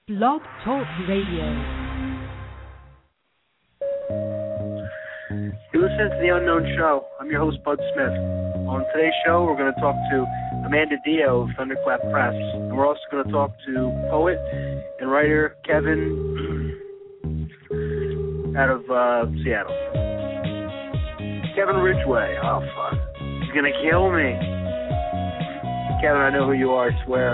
Blog Talk Radio. You're listening to The Unknown Show. I'm your host, Bud Smith. On today's show, we're going to talk to Amanda Dio of Thunderclap Press. And we're also going to talk to poet and writer Kevin out of Seattle. Kevin Ridgway. Oh, fuck. He's going to kill me. Kevin, I know who you are, I swear.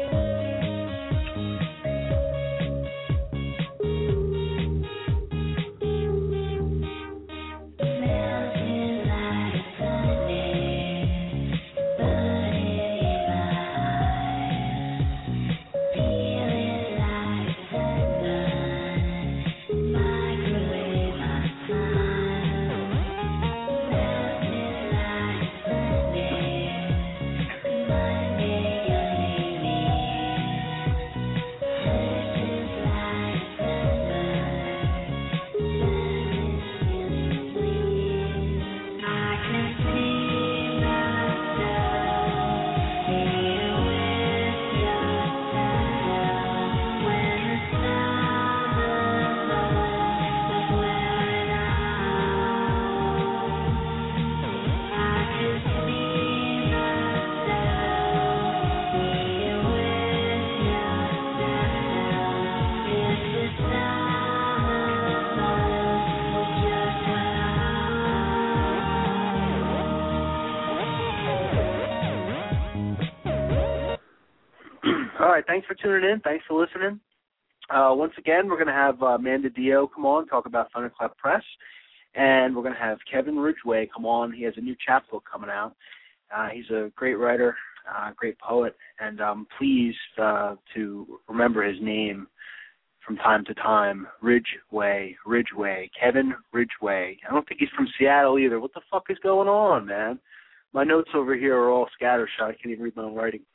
All right, thanks for tuning in. Thanks for listening. Once again, we're going to have Amanda Dio come on, talk about Thunderclap Press, and we're going to have Kevin Ridgway come on. He has a new chapbook coming out. He's a great writer, great poet, and I'm pleased to remember his name from time to time, Ridgway, Kevin Ridgway. I don't think he's from Seattle either. What the fuck is going on, man? My notes over here are all scattershot. I can't even read my own writing.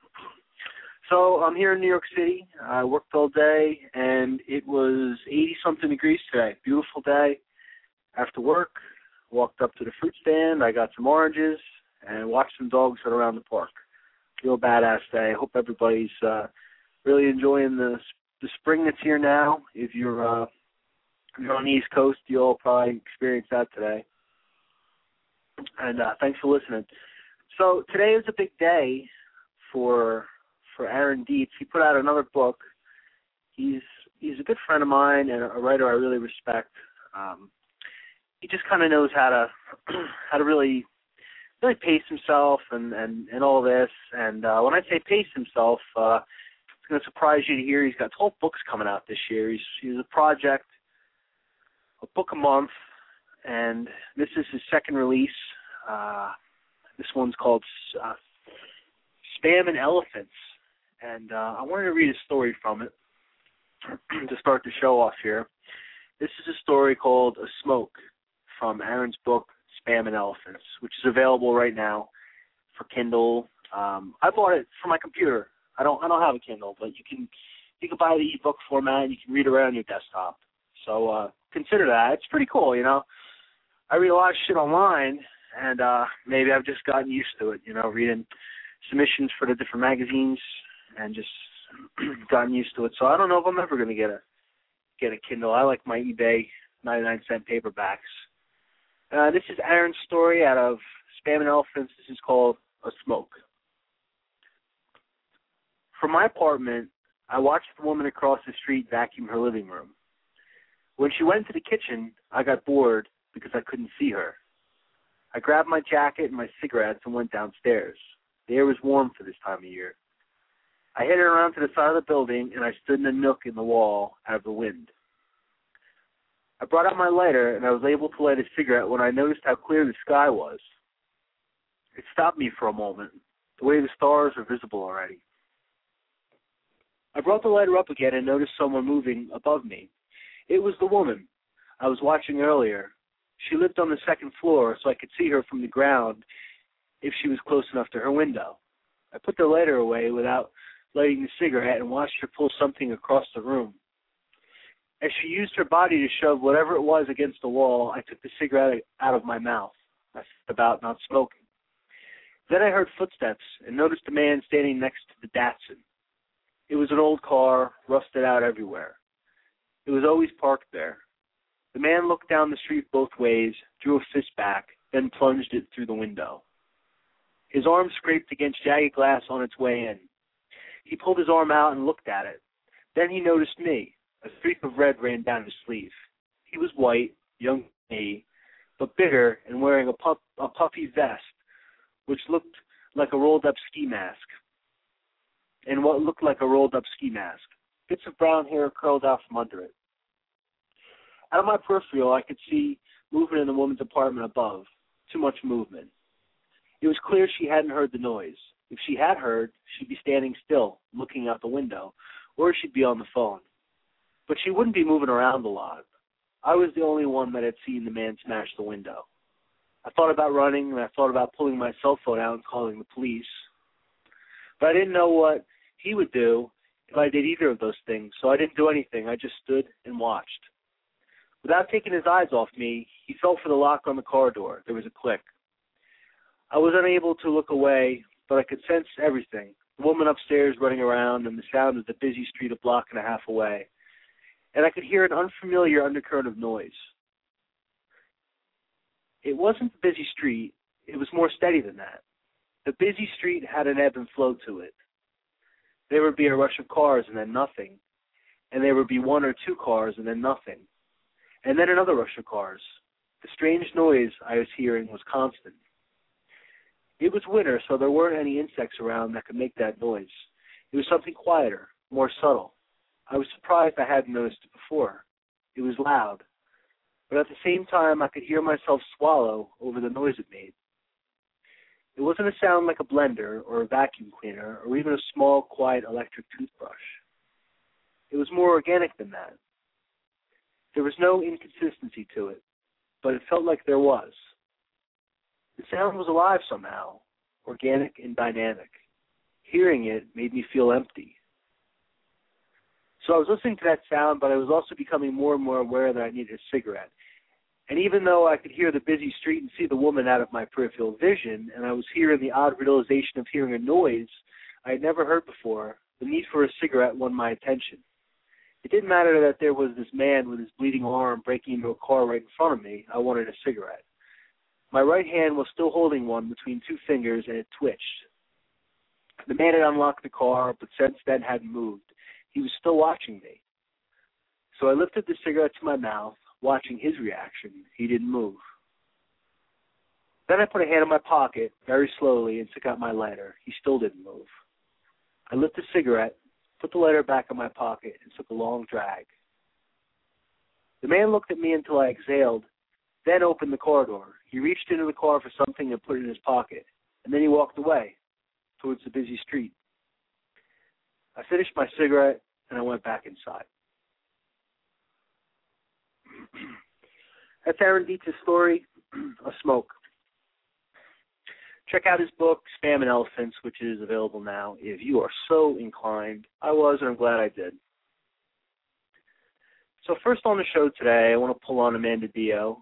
So I'm here in New York City. I worked all day, and it was 80-something degrees today. Beautiful day. After work, walked up to the fruit stand. I got some oranges and watched some dogs run around the park. Real badass day. I hope everybody's really enjoying the spring that's here now. If you're on the East Coast, you'll probably experience that today. And thanks for listening. So today is a big day for Aaron Dietz. He put out another book. He's a good friend of mine and a writer I really respect. He just kind of knows how to really pace himself and all this. And when I say pace himself, it's going to surprise you to hear he's got 12 books coming out this year. He's a project, a book a month, and this is his second release. This one's called Spam and Elephants. And I wanted to read a story from it to start the show off here. This is a story called A Smoke from Aaron's book, Spam and Elephants, which is available right now for Kindle. I bought it for my computer. I don't have a Kindle, but you can buy the ebook format and you can read it right on your desktop. So consider that. It's pretty cool, you know. I read a lot of shit online, and maybe I've just gotten used to it, you know, reading submissions for the different magazines and just gotten used to it. So I don't know if I'm ever going to get a Kindle. I like my eBay 99-cent paperbacks. This is Aaron's story out of Spam and Elephants. This is called A Smoke. From my apartment, I watched the woman across the street vacuum her living room. When she went to the kitchen, I got bored because I couldn't see her. I grabbed my jacket and my cigarettes and went downstairs. The air was warm for this time of year. I headed around to the side of the building, and I stood in a nook in the wall out of the wind. I brought out my lighter, and I was able to light a cigarette when I noticed how clear the sky was. It stopped me for a moment, the way the stars were visible already. I brought the lighter up again and noticed someone moving above me. It was the woman I was watching earlier. She lived on the second floor, so I could see her from the ground if she was close enough to her window. I put the lighter away without lighting the cigarette and watched her pull something across the room. As she used her body to shove whatever it was against the wall, I took the cigarette out of my mouth. I set about not smoking. Then I heard footsteps and noticed a man standing next to the Datsun. It was an old car, rusted out everywhere. It was always parked there. The man looked down the street both ways, drew a fist back, then plunged it through the window. His arm scraped against jagged glass on its way in. He pulled his arm out and looked at it. Then he noticed me. A streak of red ran down his sleeve. He was white, young as me, but bigger and wearing a puffy vest, which looked like a rolled-up ski mask. And what looked like a rolled-up ski mask. Bits of brown hair curled out from under it. Out of my peripheral, I could see movement in the woman's apartment above. Too much movement. It was clear she hadn't heard the noise. If she had heard, she'd be standing still, looking out the window, or she'd be on the phone. But she wouldn't be moving around a lot. I was the only one that had seen the man smash the window. I thought about running, and I thought about pulling my cell phone out and calling the police. But I didn't know what he would do if I did either of those things, so I didn't do anything. I just stood and watched. Without taking his eyes off me, he felt for the lock on the car door. There was a click. I was unable to look away, but I could sense everything. The woman upstairs running around and the sound of the busy street a block and a half away. And I could hear an unfamiliar undercurrent of noise. It wasn't the busy street. It was more steady than that. The busy street had an ebb and flow to it. There would be a rush of cars and then nothing. And there would be one or two cars and then nothing. And then another rush of cars. The strange noise I was hearing was constant. It was winter, so there weren't any insects around that could make that noise. It was something quieter, more subtle. I was surprised I hadn't noticed it before. It was loud. But at the same time, I could hear myself swallow over the noise it made. It wasn't a sound like a blender or a vacuum cleaner or even a small, quiet electric toothbrush. It was more organic than that. There was no inconsistency to it, but it felt like there was. The sound was alive somehow, organic and dynamic. Hearing it made me feel empty. So I was listening to that sound, but I was also becoming more and more aware that I needed a cigarette. And even though I could hear the busy street and see the woman out of my peripheral vision, and I was hearing the odd realization of hearing a noise I had never heard before, the need for a cigarette won my attention. It didn't matter that there was this man with his bleeding arm breaking into a car right in front of me. I wanted a cigarette. My right hand was still holding one between two fingers, and it twitched. The man had unlocked the car, but since then hadn't moved. He was still watching me. So I lifted the cigarette to my mouth, watching his reaction. He didn't move. Then I put a hand in my pocket, very slowly, and took out my lighter. He still didn't move. I lit the cigarette, put the lighter back in my pocket, and took a long drag. The man looked at me until I exhaled, then opened the car door. He reached into the car for something and put it in his pocket, and then he walked away towards the busy street. I finished my cigarette, and I went back inside. That's Aaron Dietz's story, A Smoke. Check out his book, Spam and Elephants, which is available now if you are so inclined. I was, and I'm glad I did. So first on the show today, I want to pull on Amanda Dio.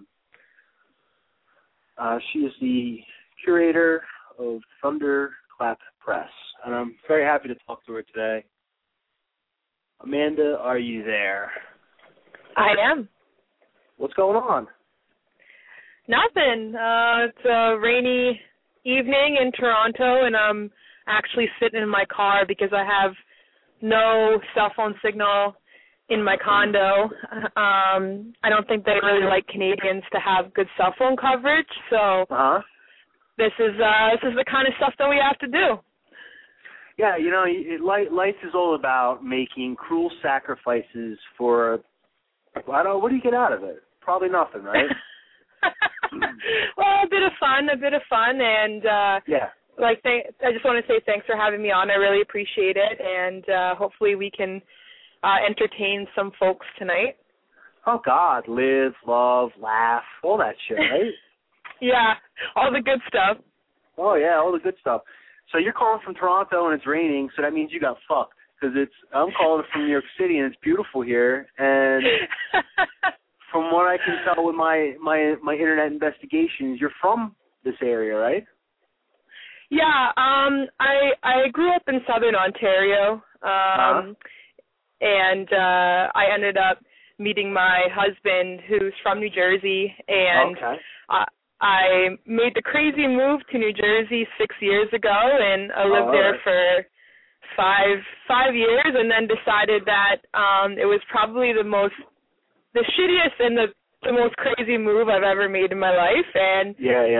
She is the curator of Thunderclap Press, and I'm very happy to talk to her today. Amanda, are you there? I am. What's going on? Nothing. It's a rainy evening in Toronto, and I'm actually sitting in my car because I have no cell phone signal in my condo. I don't think they really like Canadians to have good cell phone coverage, so this is the kind of stuff that we have to do. Yeah, you know, life is all about making cruel sacrifices for, I don't know, what do you get out of it? Probably nothing, right? Well, a bit of fun, and yeah. I just want to say thanks for having me on. I really appreciate it, and hopefully we can entertain some folks tonight. Oh, God, live, love, laugh, all that shit, right? Yeah, all the good stuff. Oh, yeah, all the good stuff. So you're calling from Toronto and it's raining, so that means you got fucked. Because I'm calling from New York City and it's beautiful here, and from what I can tell with my internet investigations, you're from this area, right? Yeah, I grew up in southern Ontario, And I ended up meeting my husband, who's from New Jersey, and I made the crazy move to New Jersey 6 years ago, and I lived there for five years, and then decided that it was probably the shittiest and the most crazy move I've ever made in my life, and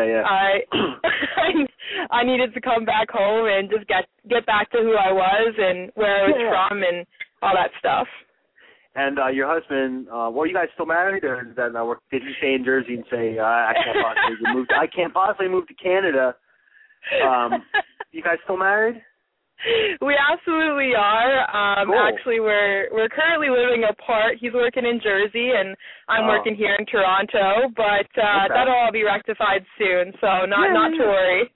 I needed to come back home and just get back to who I was and where I was from and all that stuff. And your husband, were you guys still married, or did that not work? Did you stay in Jersey and say, I can't possibly move to Canada? You guys still married? We absolutely are. Cool. Actually, we're currently living apart. He's working in Jersey, and I'm working here in Toronto. But that'll all be rectified soon, so not to worry.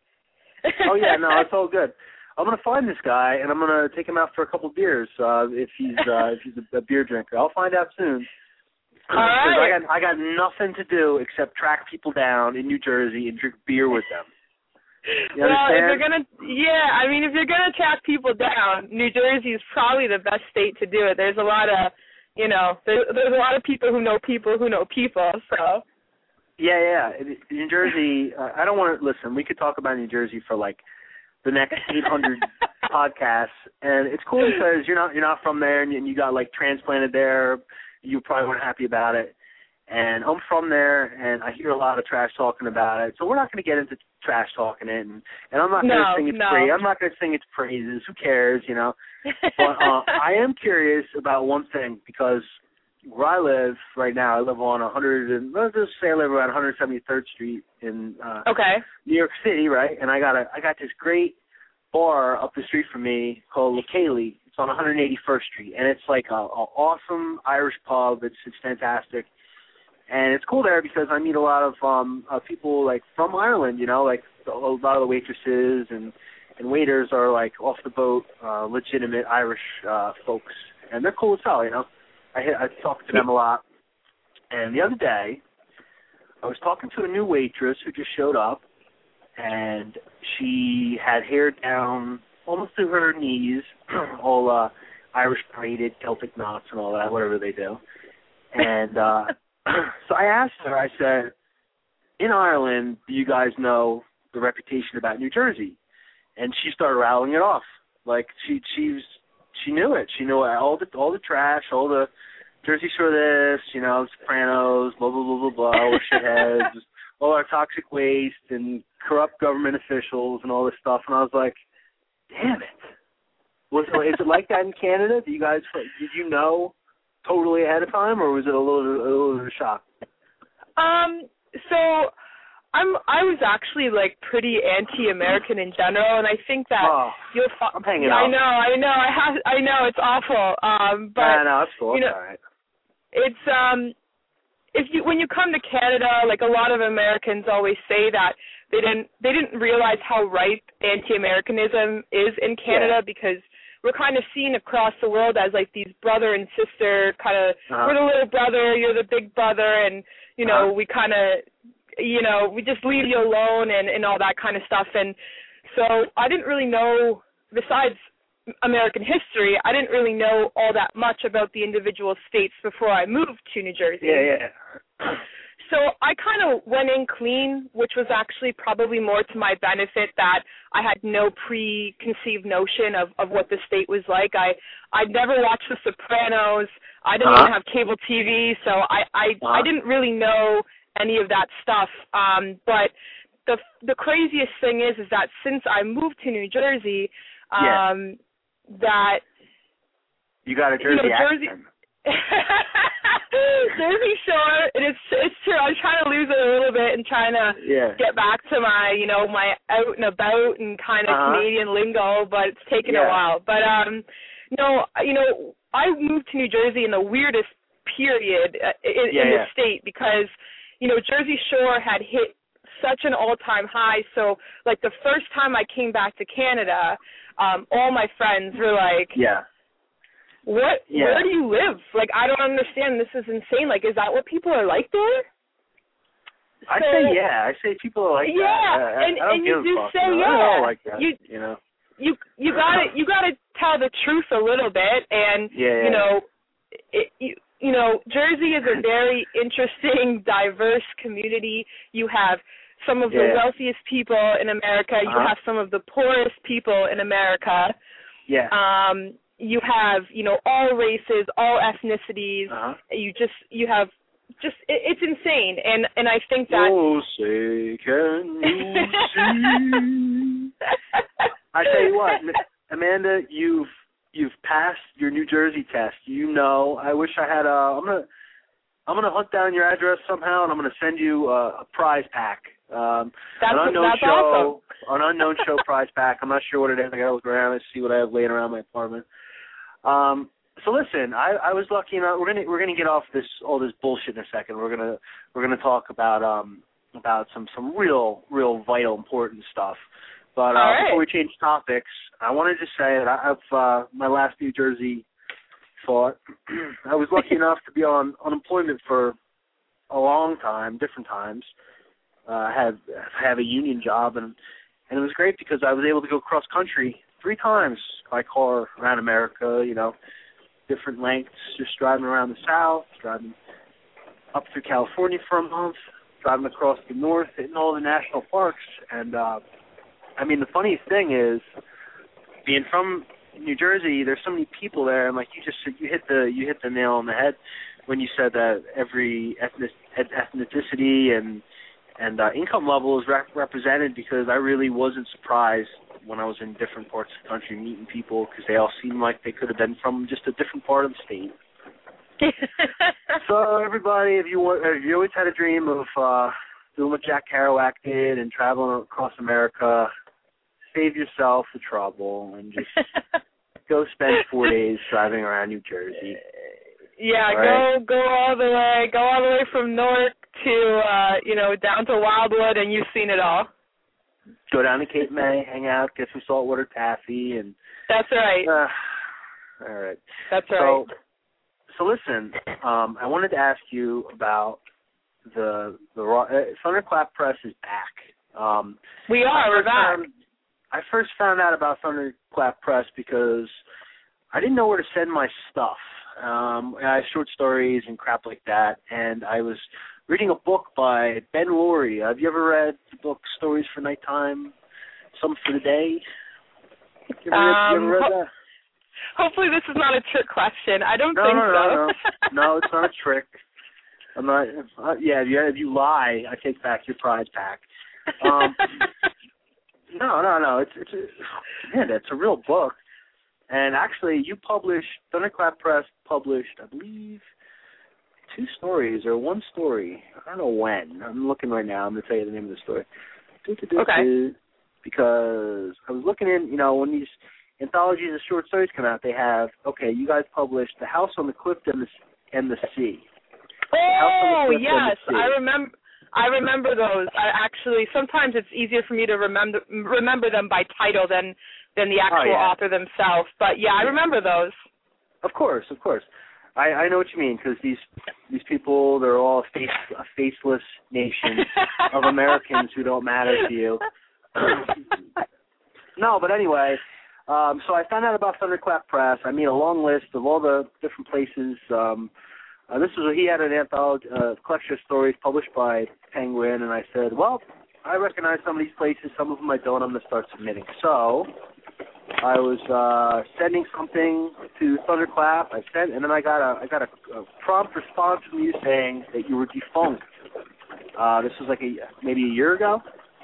No, it's all good. I'm gonna find this guy, and I'm gonna take him out for a couple beers. If he's a beer drinker, I'll find out soon. All right. I got nothing to do except track people down in New Jersey and drink beer with them. You understand? If you're gonna track people down, New Jersey is probably the best state to do it. There's a lot of, there's a lot of people who know people who know people. So. Yeah. New Jersey. I don't want to listen. We could talk about New Jersey for like the next 800 podcasts, and it's cool because you're not from there, and you got like transplanted there. You probably weren't happy about it, and I'm from there, and I hear a lot of trash talking about it. So we're not going to get into trash talking it, and I'm not going to sing its praise. I'm not going to sing its praises. Who cares, But I am curious about one thing, because where I live right now, I live on let's just say I live around 173rd Street in New York City, right? And I got this great bar up the street from me called Le Cayley. It's on 181st Street, and it's like a awesome Irish pub. It's fantastic, and it's cool there because I meet a lot of people like from Ireland. Like a lot of the waitresses and waiters are like off the boat, legitimate Irish folks, and they're cool as hell. I talk to them a lot. And the other day, I was talking to a new waitress who just showed up, and she had hair down almost to her knees, all Irish braided, Celtic knots and all that, whatever they do. And so I asked her, I said, in Ireland, do you guys know the reputation about New Jersey? And she started rattling it off. Like, she knew it. She knew all the trash, all the Jersey Shore this, Sopranos, blah, blah, blah, blah, blah, all the shitheads, all our toxic waste and corrupt government officials and all this stuff. And I was like, damn it. Is it like that in Canada? Did you know totally ahead of time, or was it a little bit of a shock? So I was actually like pretty anti-American in general, and I think that I'm hanging up. I know it's awful. But no, it's cool. It's all right. It's when you come to Canada, like a lot of Americans always say that they didn't realize how ripe anti-Americanism is in Canada, because we're kind of seen across the world as like these brother and sister kind of. We're the little brother, you're the big brother, and we kind of. We just leave you alone and all that kind of stuff. And so I didn't really know, besides American history, I didn't really know all that much about the individual states before I moved to New Jersey. Yeah. So I kind of went in clean, which was actually probably more to my benefit, that I had no preconceived notion of what the state was like. I'd never watched The Sopranos. I didn't even have cable TV, so I didn't really know any of that stuff. But the craziest thing is that since I moved to New Jersey, that you got a Jersey accent. Jersey Shore, and it's true. I'm trying to lose it a little bit and trying to get back to my, my out and about and kind of Canadian lingo, but it's taken a while. But no, I moved to New Jersey in the weirdest period in the state, because Jersey Shore had hit such an all-time high. So, like, the first time I came back to Canada, all my friends were like, where do you live? Like, I don't understand. This is insane. Like, is that what people are like there? I say people are like that. And you do say I don't like that, you gotta tell the truth a little bit, and you know, you know, Jersey is a very interesting, diverse community. You have some of the wealthiest people in America. You have some of the poorest people in America. Yeah. You have, you know, all races, all ethnicities. You have it's insane, and I think that. Oh, say can you see? I tell you what, Amanda, you've passed your New Jersey test. You know, I wish I had I'm gonna hunt down your address somehow, and I'm gonna send you a prize pack. An unknown show, awesome. An unknown show prize pack. I'm not sure what it is. I gotta look around and see what I have laying around my apartment. So listen, I was lucky enough. We're gonna get off all this bullshit in a second. We're gonna talk about some real vital important stuff. But before we change topics, I wanted to say that I've my last New Jersey thought. I was lucky enough to be on unemployment for a long time, different times. I have a union job, and it was great because I was able to go cross country 3 times by car around America. You know, different lengths, just driving around the South, driving up through California for a month, driving across the North, hitting all the national parks. And, I mean, the funniest thing is, being from New Jersey, there's so many people there, and, like, you hit the nail on the head when you said that every ethnicity and income level is represented, because I really wasn't surprised when I was in different parts of the country meeting people, because they all seemed like they could have been from just a different part of the state. So everybody, if you always had a dream of doing what Jack Kerouac did and traveling across America, save yourself the trouble and just go spend 4 days driving around New Jersey. Yeah, right? go all the way from Newark to down to Wildwood, and you've seen it all. Go down to Cape May, hang out, get some saltwater taffy, and that's right. All right. That's right. So listen, I wanted to ask you about the Thunderclap Press is back. We're back. I first found out about Thunderclap Press because I didn't know where to send my stuff. I have short stories and crap like that, and I was reading a book by Ben Laurie. Have you ever read the book Stories for Nighttime, Some for the Day? You ever read that? Hopefully this is not a trick question. I don't think so. No, it's not a trick. I'm not. If you lie, I take back your prize pack. No. It's a real book. And actually, Thunderclap Press published, I believe, 2 stories or 1 story. I don't know when. I'm looking right now. I'm going to tell you the name of the story. Okay. Because I was looking in, when these anthologies of short stories come out, they have, you guys published The House on the Cliff and the Sea. Oh, yes. I remember those. Sometimes it's easier for me to remember them by title than the actual author themselves. But, yeah, I remember those. Of course. I know what you mean, because these people, they're all a faceless nation of Americans who don't matter to you. No, but anyway, so I found out about Thunderclap Press. I made a long list of all the different places. He had an anthology, collection of stories published by Penguin, and I said, well, I recognize some of these places, some of them I don't. I'm going to start submitting. So I was sending something to Thunderclap. And then I got a prompt response from you saying that you were defunct. This was like maybe a year ago.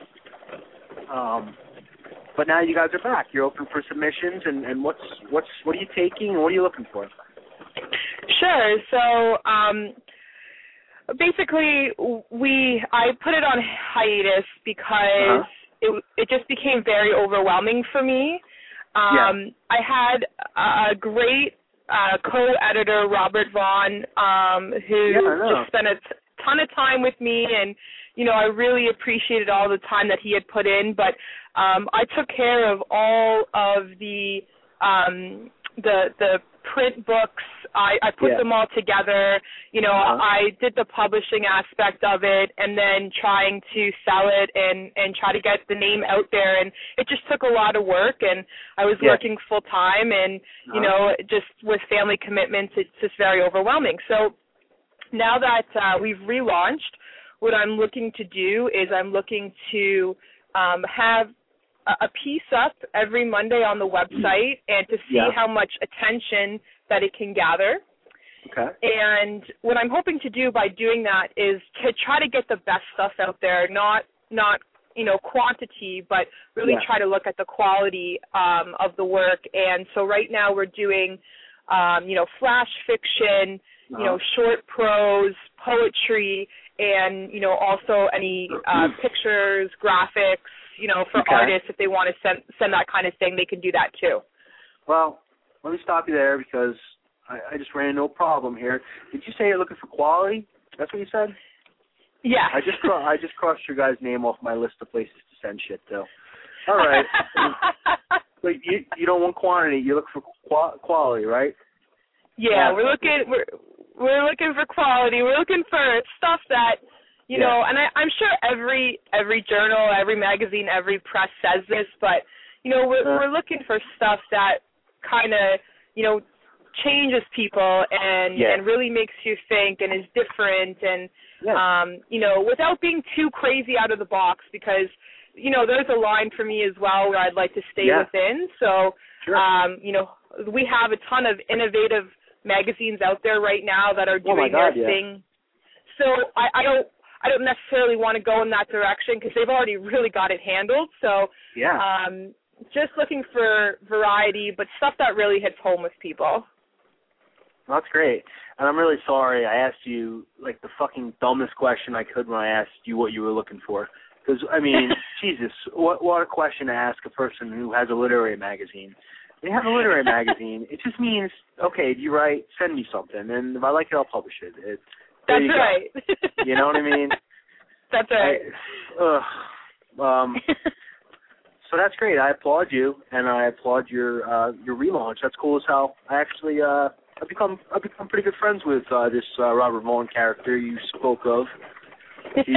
But now you guys are back. You're open for submissions, and what are you taking, and what are you looking for? Sure. So basically, I put it on hiatus because it just became very overwhelming for me. I had a great co-editor, Robert Vaughn, who just spent a ton of time with me, and I really appreciated all the time that he had put in. But I took care of all of the print books. I put them all together. You know, I did the publishing aspect of it, and then trying to sell it and try to get the name out there. And it just took a lot of work, and I was working full time, and you know, just with family commitments, it's just very overwhelming. So now that we've relaunched, what I'm looking to do is I'm looking to have a piece up every Monday on the website and to see how much attention that it can gather. Okay. And what I'm hoping to do by doing that is to try to get the best stuff out there, not you know, quantity, but really try to look at the quality of the work. And so right now we're doing, you know, flash fiction, you know, short prose, poetry, and, you know, also any pictures, graphics, you know, for artists, if they want to send that kind of thing, they can do that too. Well, let me stop you there because I just ran into a problem here. Did you say you're looking for quality? That's what you said? Yeah. I just crossed your guys' name off my list of places to send shit to. All right. But you don't want quantity. You look for quality, right? Yeah, we're looking for quality. We're looking for stuff that, you know, and I'm sure every journal, every magazine, every press says this, but, you know, we're looking for stuff that kind of, you know, changes people and really makes you think and is different and, you know, without being too crazy out of the box because, you know, there's a line for me as well where I'd like to stay within. So, you know, we have a ton of innovative magazines out there right now that are doing their thing. So I don't necessarily want to go in that direction because they've already really got it handled. So just looking for variety, but stuff that really hits home with people. Well, that's great. And I'm really sorry I asked you, like, the fucking dumbest question I could when I asked you what you were looking for. Because, I mean, Jesus, what a question to ask a person who has a literary magazine. They have a literary magazine. It just means, okay, do you write? Send me something. And if I like it, I'll publish it. That's right. You know what I mean? That's right. So that's great. I applaud you, and I applaud your relaunch. That's cool as hell. I actually I've become pretty good friends with this Robert Vaughn character you spoke of. He's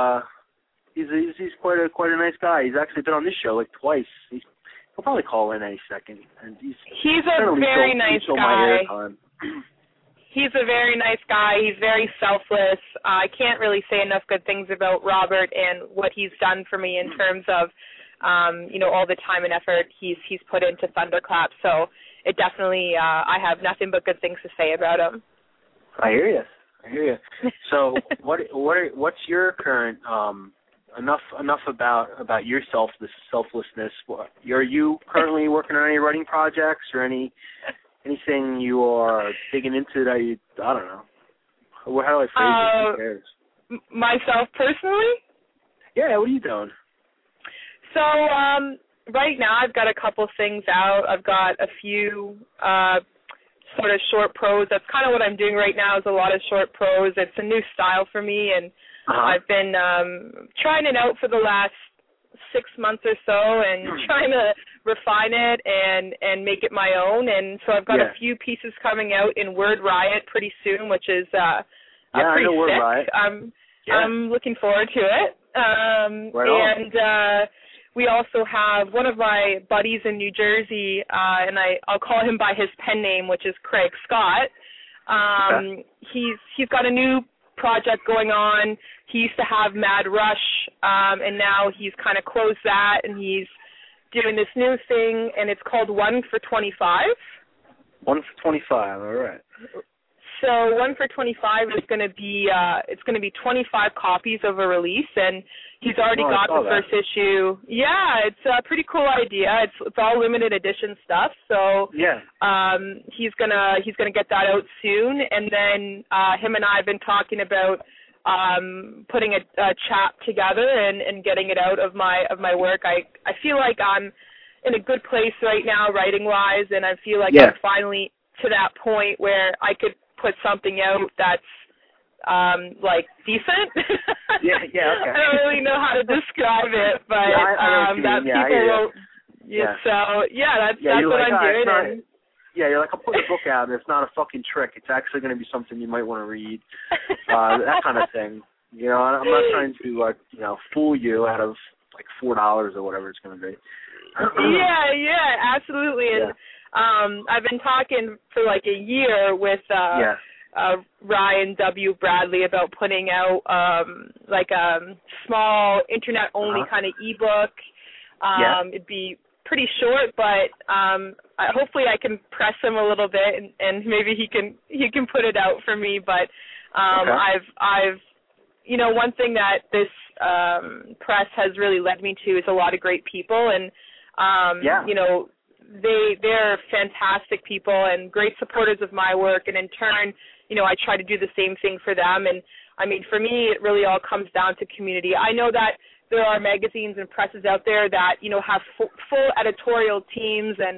quite a nice guy. He's actually been on this show like twice. He'll probably call in any second. And he's a very nice guy. He's a very nice guy. He's very selfless. I can't really say enough good things about Robert and what he's done for me in terms of, you know, all the time and effort he's put into Thunderclap. So it definitely, I have nothing but good things to say about him. I hear you. So what's your current enough about your selflessness? Are you currently working on any writing projects or anything you are digging into that I don't know. How do I phrase it? Who cares? Myself personally? Yeah, what are you doing? So right now I've got a couple things out. I've got a few sort of short prose. That's kind of what I'm doing right now is a lot of short prose. It's a new style for me, and I've been trying it out for the last 6 months or so and trying to refine it and make it my own. And so I've got a few pieces coming out in Word Riot pretty soon, which is pretty sick. I'm looking forward to it. And we also have one of my buddies in New Jersey, and I'll call him by his pen name, which is Craig Scott. He's got a new project going on. He used to have Mad Rush, and now he's kind of closed that, and he's doing this new thing, and it's called 1 for 25. 1 for 25, all right. So 1 for 25 is going to be it's going to be 25 copies of a release, and he's already got the first issue. Yeah, it's a pretty cool idea. It's all limited edition stuff. So he's gonna get that out soon, and then him and I have been talking about putting a chap together and getting it out of my work. I feel like I'm in a good place right now writing wise, and I feel like I'm finally to that point where I could put something out that's like decent. Okay. I don't really know how to describe it, but that people will. So that's what I'm doing. Yeah, you're like, I'm putting a book out, and it's not a fucking trick. It's actually going to be something you might want to read. That kind of thing. You know, I'm not trying to, fool you out of like $4 or whatever it's going to be. yeah, absolutely. And I've been talking for like a year with Ryan W. Bradley about putting out like a small internet-only kind of ebook. It'd be pretty short, but hopefully I can press him a little bit, and maybe he can put it out for me. But I've one thing that this press has really led me to is a lot of great people, and they're fantastic people and great supporters of my work, and in turn, I try to do the same thing for them. And I mean, for me, it really all comes down to community. I know that there are magazines and presses out there that, have full editorial teams and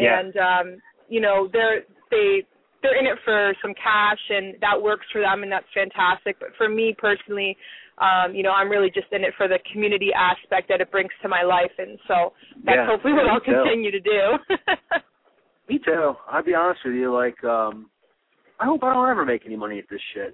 they're in it for some cash, and that works for them, and that's fantastic. But for me personally, I'm really just in it for the community aspect that it brings to my life, and so that's hopefully what I'll continue to do. Me too. I'll be honest with you, like, I hope I don't ever make any money at this shit.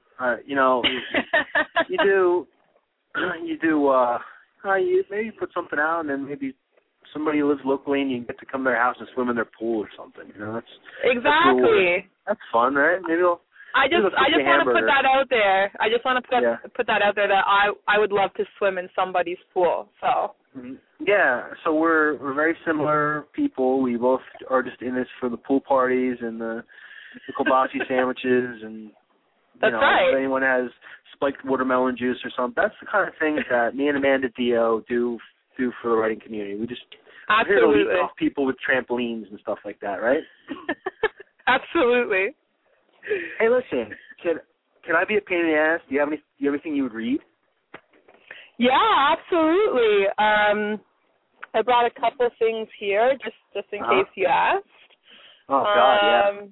You maybe put something out, and then maybe somebody who lives locally, and you get to come to their house and swim in their pool or something. That's fun, right? I just want to put that out there. I just want to put that out there that I would love to swim in somebody's pool. So. Yeah, so we're very similar people. We both are just in this for the pool parties and the kielbasa sandwiches, and right. If anyone has spiked watermelon juice or something, that's the kind of things that me and Amanda Dio do for the writing community. We just we're here to lead off people with trampolines and stuff like that, right? Absolutely. Hey, listen, can I be a pain in the ass? Do you have anything you would read? Yeah, absolutely. I brought a couple things here just in case you asked. Oh God, yeah.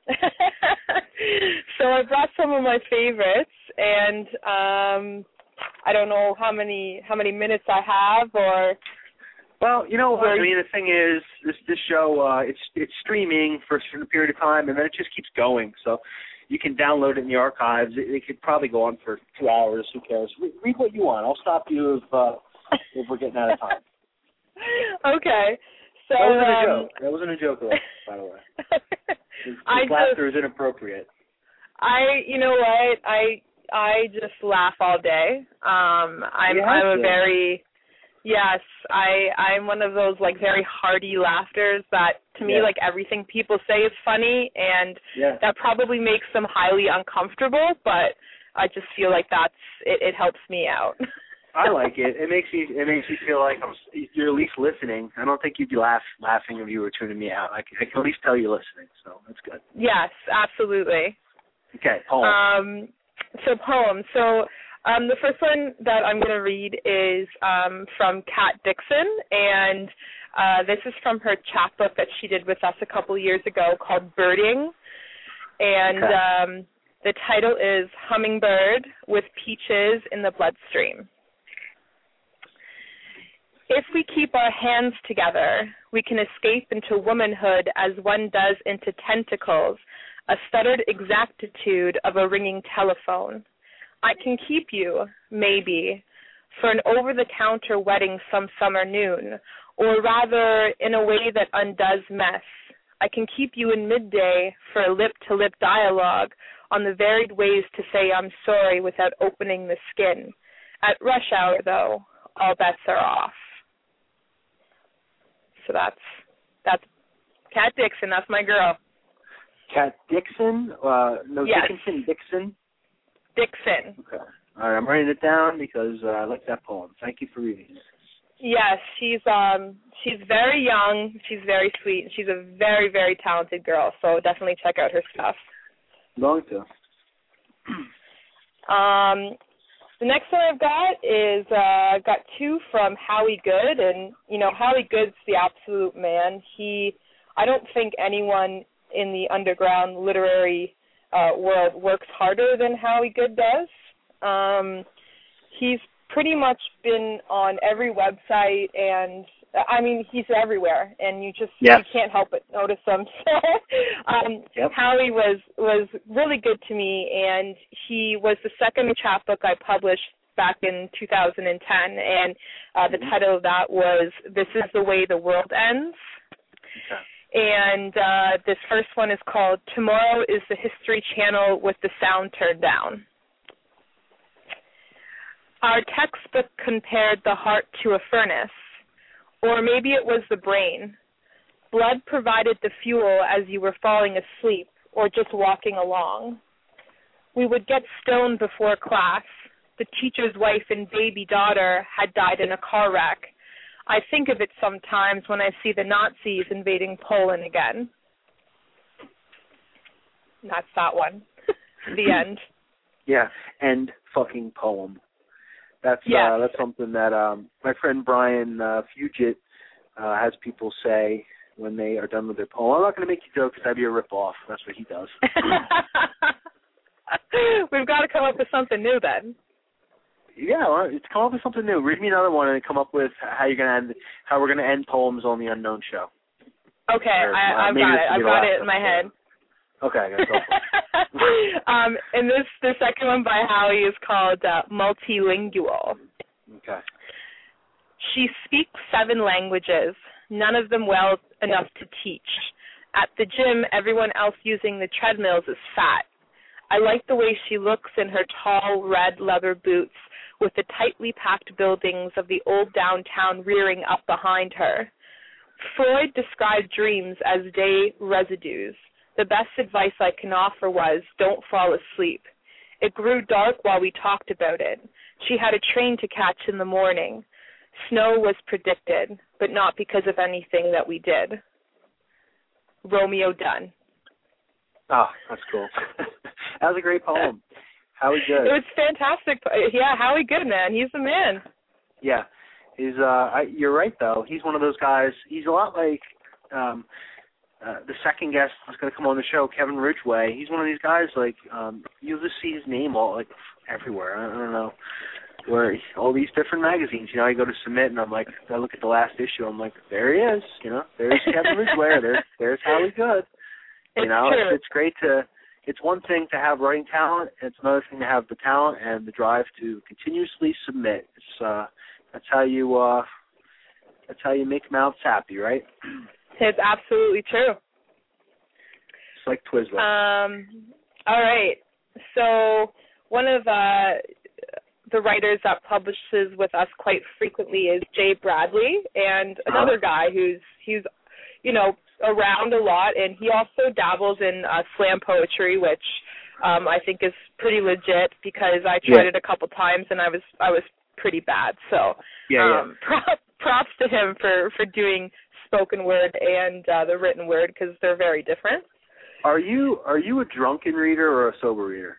So I brought some of my favorites, and I don't know how many minutes I have, or. Well, you know what? I mean, the thing is, this show it's streaming for a certain period of time, and then it just keeps going. So you can download it in the archives. It could probably go on for 2 hours. Who cares? Read what you want. I'll stop you if we're getting out of time. Okay. So that wasn't a joke. That wasn't a joke, by the way. Laughter is inappropriate. You know what? I just laugh all day. I'm a very I'm one of those like very hearty laughters that to me like everything people say is funny, and that probably makes them highly uncomfortable, but I just feel like it helps me out. I like it. It makes me feel like you're at least listening. I don't think you'd be laughing if you were tuning me out. I can at least tell you're listening, so that's good. Yes, absolutely. Okay, poem. Poem. So the first one that I'm going to read is from Kat Dixon, and this is from her chapbook that she did with us a couple years ago called Birding, and the title is Hummingbird with Peaches in the Bloodstream. If we keep our hands together, we can escape into womanhood as one does into tentacles, a stuttered exactitude of a ringing telephone. I can keep you, maybe, for an over-the-counter wedding some summer noon, or rather in a way that undoes mess. I can keep you in midday for a lip-to-lip dialogue on the varied ways to say I'm sorry without opening the skin. At rush hour, though, all bets are off. So that's Kat Dixon. That's my girl. Kat Dixon? Yes. Dixon? Dixon. Okay. All right, I'm writing it down because I like that poem. Thank you for reading it. Yes, she's very young. She's very sweet. She's a very, very talented girl. So definitely check out her stuff. I'm going to. The next one I've got is got two from Howie Good, and Howie Good's the absolute man. I don't think anyone in the underground literary world works harder than Howie Good does. He's pretty much been on every website and I mean, he's everywhere, and you can't help but notice him. So Howie was really good to me, and he was the second chapbook I published back in 2010, and the title of that was "This is the Way the World Ends." Okay. And this first one is called "Tomorrow is the History Channel with the Sound Turned Down." Our textbook compared the heart to a furnace, or maybe it was the brain. Blood provided the fuel as you were falling asleep or just walking along. We would get stoned before class. The teacher's wife and baby daughter had died in a car wreck. I think of it sometimes when I see the Nazis invading Poland again. That's that one. The end. Yeah, end fucking poem. That's something that my friend Brian Fugit has people say when they are done with their poem. I'm not going to make you joke because that'd be a rip-off. That's what he does. We've got to come up with something new then. Yeah, well, come up with something new. Read me another one and come up with how we're going to end poems on the Unknown Show. Okay, I've got it. I've got it in my head. Okay, I got to go for it. And the second one by Howie is called Multilingual. Okay. She speaks 7 languages, none of them well enough to teach. At the gym, everyone else using the treadmills is fat. I like the way she looks in her tall red leather boots with the tightly packed buildings of the old downtown rearing up behind her. Freud described dreams as day residues. The best advice I can offer was, don't fall asleep. It grew dark while we talked about it. She had a train to catch in the morning. Snow was predicted, but not because of anything that we did. Romeo Dunn. Oh, that's cool. That was a great poem. Howie Good. It was fantastic. Yeah, Howie Good, man. He's the man. Yeah. He's you're right, though. He's one of those guys. He's a lot like the second guest that's going to come on the show, Kevin Ridgway. He's one of these guys, like, you'll just see his name all, like, everywhere. I don't know. Where all these different magazines, you know, I go to Submit and I'm like, I look at the last issue, I'm like, there he is, you know, there's Kevin Ridgway, there's Howie Good. You know, it's great it's one thing to have writing talent, it's another thing to have the talent and the drive to continuously submit. It's that's how you make mouths happy, right? It's absolutely true. It's like Twizzler. All right. So one of the writers that publishes with us quite frequently is Jay Bradley, and another guy who's you know, around a lot, and he also dabbles in slam poetry, which I think is pretty legit because I tried it a couple times and I was pretty bad. So props to him for doing spoken word and the written word because they're very different. Are you a drunken reader or a sober reader?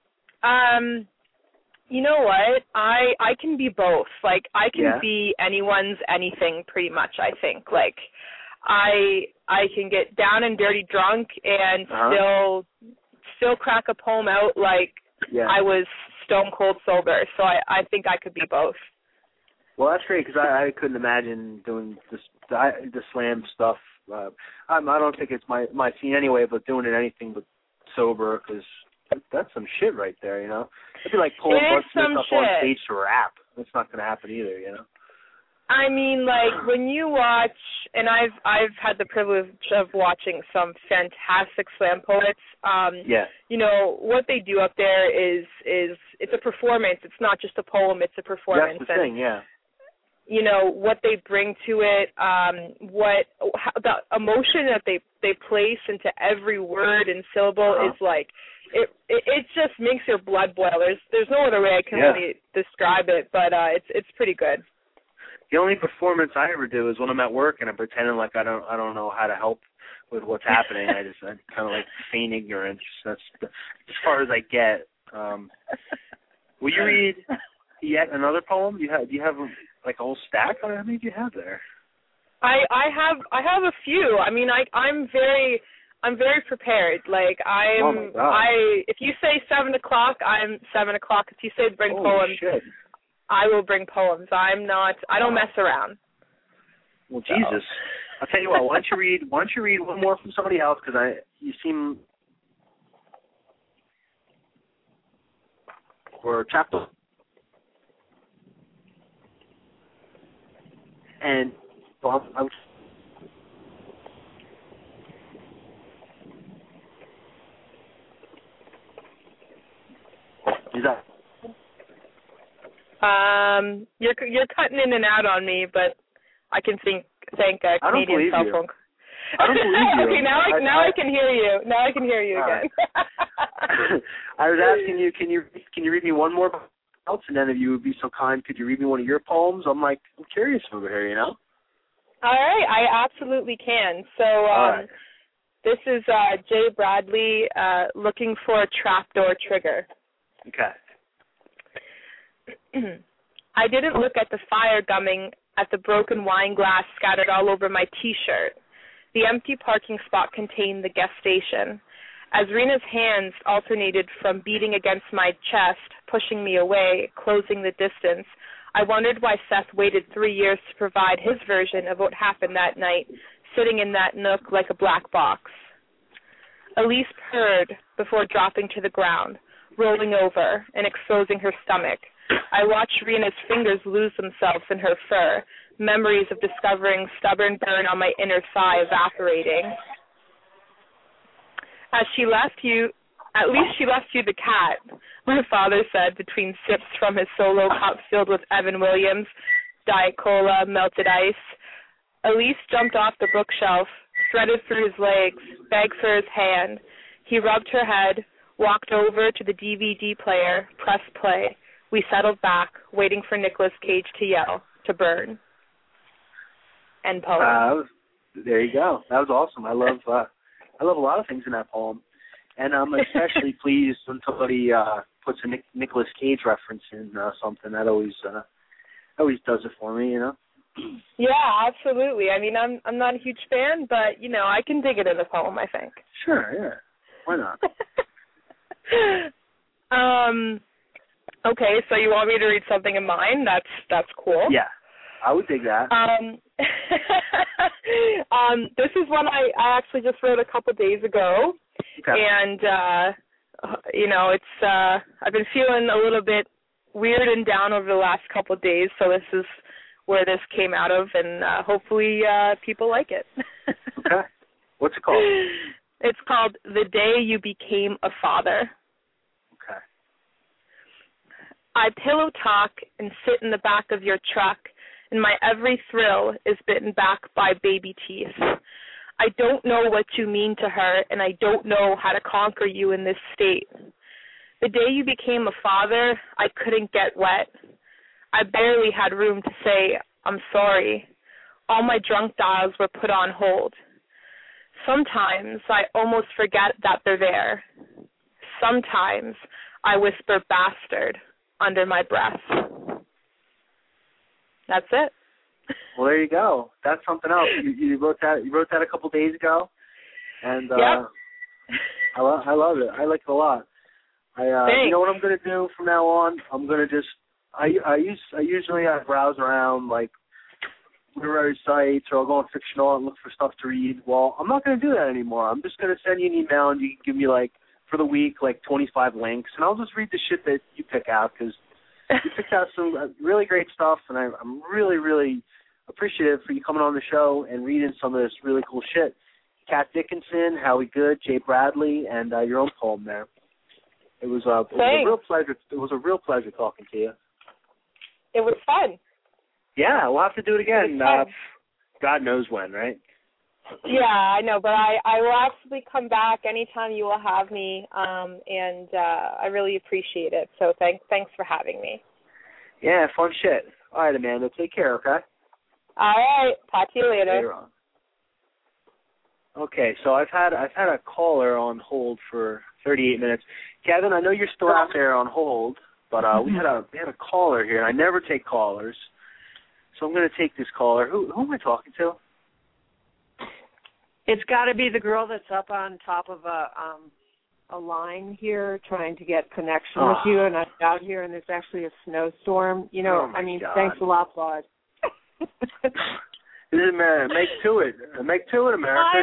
You know what? I can be both. Like I can be anyone's anything pretty much, I think. Like I can get down and dirty drunk and still crack a poem out like I was stone cold sober. So I think I could be both. Well, that's great because I couldn't imagine doing the slam stuff. I don't think it's my scene anyway, but doing it anything but sober because that's some shit right there, you know. It'd be like pulling Bud Smith up on stage to rap. That's not going to happen either, you know. I mean, like when you watch, and I've had the privilege of watching some fantastic slam poets. You know what they do up there is it's a performance. It's not just a poem. It's a performance. That's the thing, yeah. You know what they bring to it, the emotion that they place into every word and syllable is like it just makes your blood boil. There's no other way I can really describe it, but it's pretty good. The only performance I ever do is when I'm at work and I'm pretending like I don't know how to help with what's happening. I kind of like feign ignorance. That's as far as I get. Will you read yet another poem? Do you have like a whole stack? How many do you have there? I have a few. I mean, I'm very prepared. Like if you say 7 o'clock, I'm 7 o'clock. If you say bring poems, shit. I will bring poems. I don't mess around. Well, Jesus. I'll tell you what. Why don't you read one more from somebody else? Because you seem or chapter and well, is that? You're cutting in and out on me, but I can thank a Canadian cell phone. I don't believe you. Okay, now I can hear you. Now I can hear you again. Right. I was asking you, can you read me one more else, and then if you would be so kind, could you read me one of your poems? I'm curious over here, you know. All right, I absolutely can. So right. This is Jay Bradley looking for a trapdoor trigger. Okay. I didn't look at the fire gumming at the broken wine glass scattered all over my T-shirt. The empty parking spot contained the guest station. As Rena's hands alternated from beating against my chest, pushing me away, closing the distance, I wondered why Seth waited 3 years to provide his version of what happened that night, sitting in that nook like a black box. Elise purred before dropping to the ground, rolling over and exposing her stomach. I watched Rena's fingers lose themselves in her fur, memories of discovering stubborn burn on my inner thigh evaporating. At least she left you the cat, my father said between sips from his solo cup filled with Evan Williams, Diet Cola, melted ice. Elise jumped off the bookshelf, threaded through his legs, begged for his hand. He rubbed her head, walked over to the DVD player, pressed play. We settled back, waiting for Nicolas Cage to yell, to burn. End poem. There you go. That was awesome. I love a lot of things in that poem, and I'm especially pleased when somebody puts a Nicolas Cage reference in something. That always does it for me, you know. Yeah, absolutely. I mean, I'm not a huge fan, but you know, I can dig it in a poem, I think. Sure, yeah. Why not? Okay, so you want me to read something of mine? That's cool. Yeah, I would dig that. This is one I actually just wrote a couple days ago, okay. And you know, it's I've been feeling a little bit weird and down over the last couple of days, so this is where this came out of, and hopefully people like it. Okay. What's it called? It's called The Day You Became a Father. Okay. I pillow talk and sit in the back of your truck, and my every thrill is bitten back by baby teeth. I don't know what you mean to her, and I don't know how to conquer you in this state. The day you became a father, I couldn't get wet. I barely had room to say, I'm sorry. All my drunk dials were put on hold. Sometimes I almost forget that they're there. Sometimes I whisper bastard under my breath. That's it. Well, there you go. That's something else. You wrote that. You wrote that a couple days ago, and yep. I love it. I like it a lot. You know what I'm going to do from now on? I'm going to just I usually browse around like literary sites, or I'll go on Fictional and look for stuff to read. Well, I'm not going to do that anymore. I'm just going to send you an email, and you can give me for the week 25 links, and I'll just read the shit that you pick out, because you picked out some really great stuff, and I'm really, really appreciative for you coming on the show and reading some of this really cool shit. Kat Dickinson, Howie Good, Jay Bradley, and your own poem there. It was a real pleasure. It was a real pleasure talking to you. It was fun. Yeah, we'll have to do it again. God knows when, right? Yeah, I know, but I will absolutely come back anytime you will have me, and I really appreciate it. So thanks for having me. Yeah, fun shit. All right, Amanda, take care, okay? All right, talk to you later. On. Okay, so I've had a caller on hold for 38 minutes. Kevin, I know you're still out there on hold, but we had a caller here, and I never take callers, so I'm going to take this caller. Who am I talking to? It's got to be the girl that's up on top of a line here trying to get connection with you, and I'm out here, and there's actually a snowstorm. You know, God. Thanks a lot, Claude. This is Meg Tuitt. Meg Tuitt, America.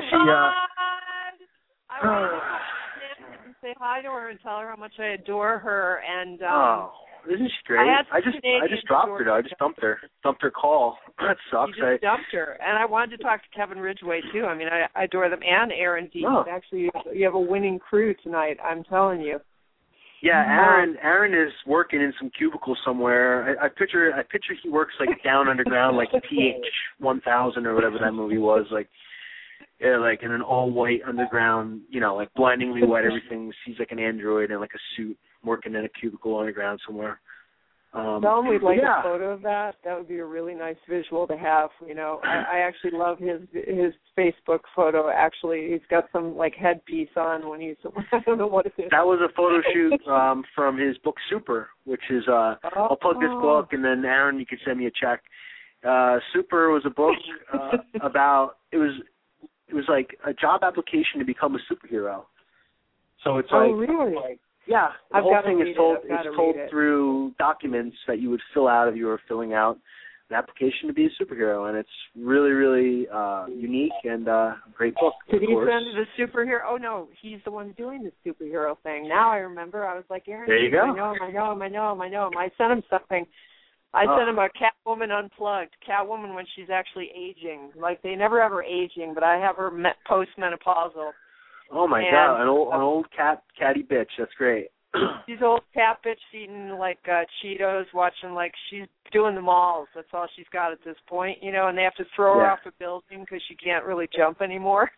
I want to say hi to her and tell her how much I adore her. And isn't she great? I just dropped her. I just dumped her. Dumped her call. That sucks. You just dumped her. And I wanted to talk to Kevin Ridgway too. I mean, I adore them, and Aaron D. Oh. Actually, you have a winning crew tonight. I'm telling you. Yeah, Aaron is working in some cubicle somewhere. I picture he works like down underground, like PH 1000 or whatever that movie was, like in an all white underground, like blindingly white everything. He's like an android in like a suit working in a cubicle underground somewhere. Tell him we'd like a photo of that. That would be a really nice visual to have. I actually love his Facebook photo. Actually, he's got some like headpiece on when he's. I don't know what it is. That was a photo shoot from his book Super, which is I'll plug this book, and then Aaron, you can send me a check. Super was a book about it was like a job application to become a superhero. So it's really? Yeah, the whole thing is told through documents that you would fill out if you were filling out an application to be a superhero, and it's really, really unique and a great book. Did he send the superhero? Oh, no, he's the one doing the superhero thing. Now I remember. I was like, Aaron, there you go. I know him. I sent him something. I sent him a Catwoman Unplugged. Catwoman when she's actually aging. Like, they never have her aging, but I have her post-menopausal. Oh, my God, an old catty bitch. That's great. She's an old cat bitch eating, like, Cheetos, watching, like, she's doing the malls. That's all she's got at this point, and they have to throw her off the building because she can't really jump anymore.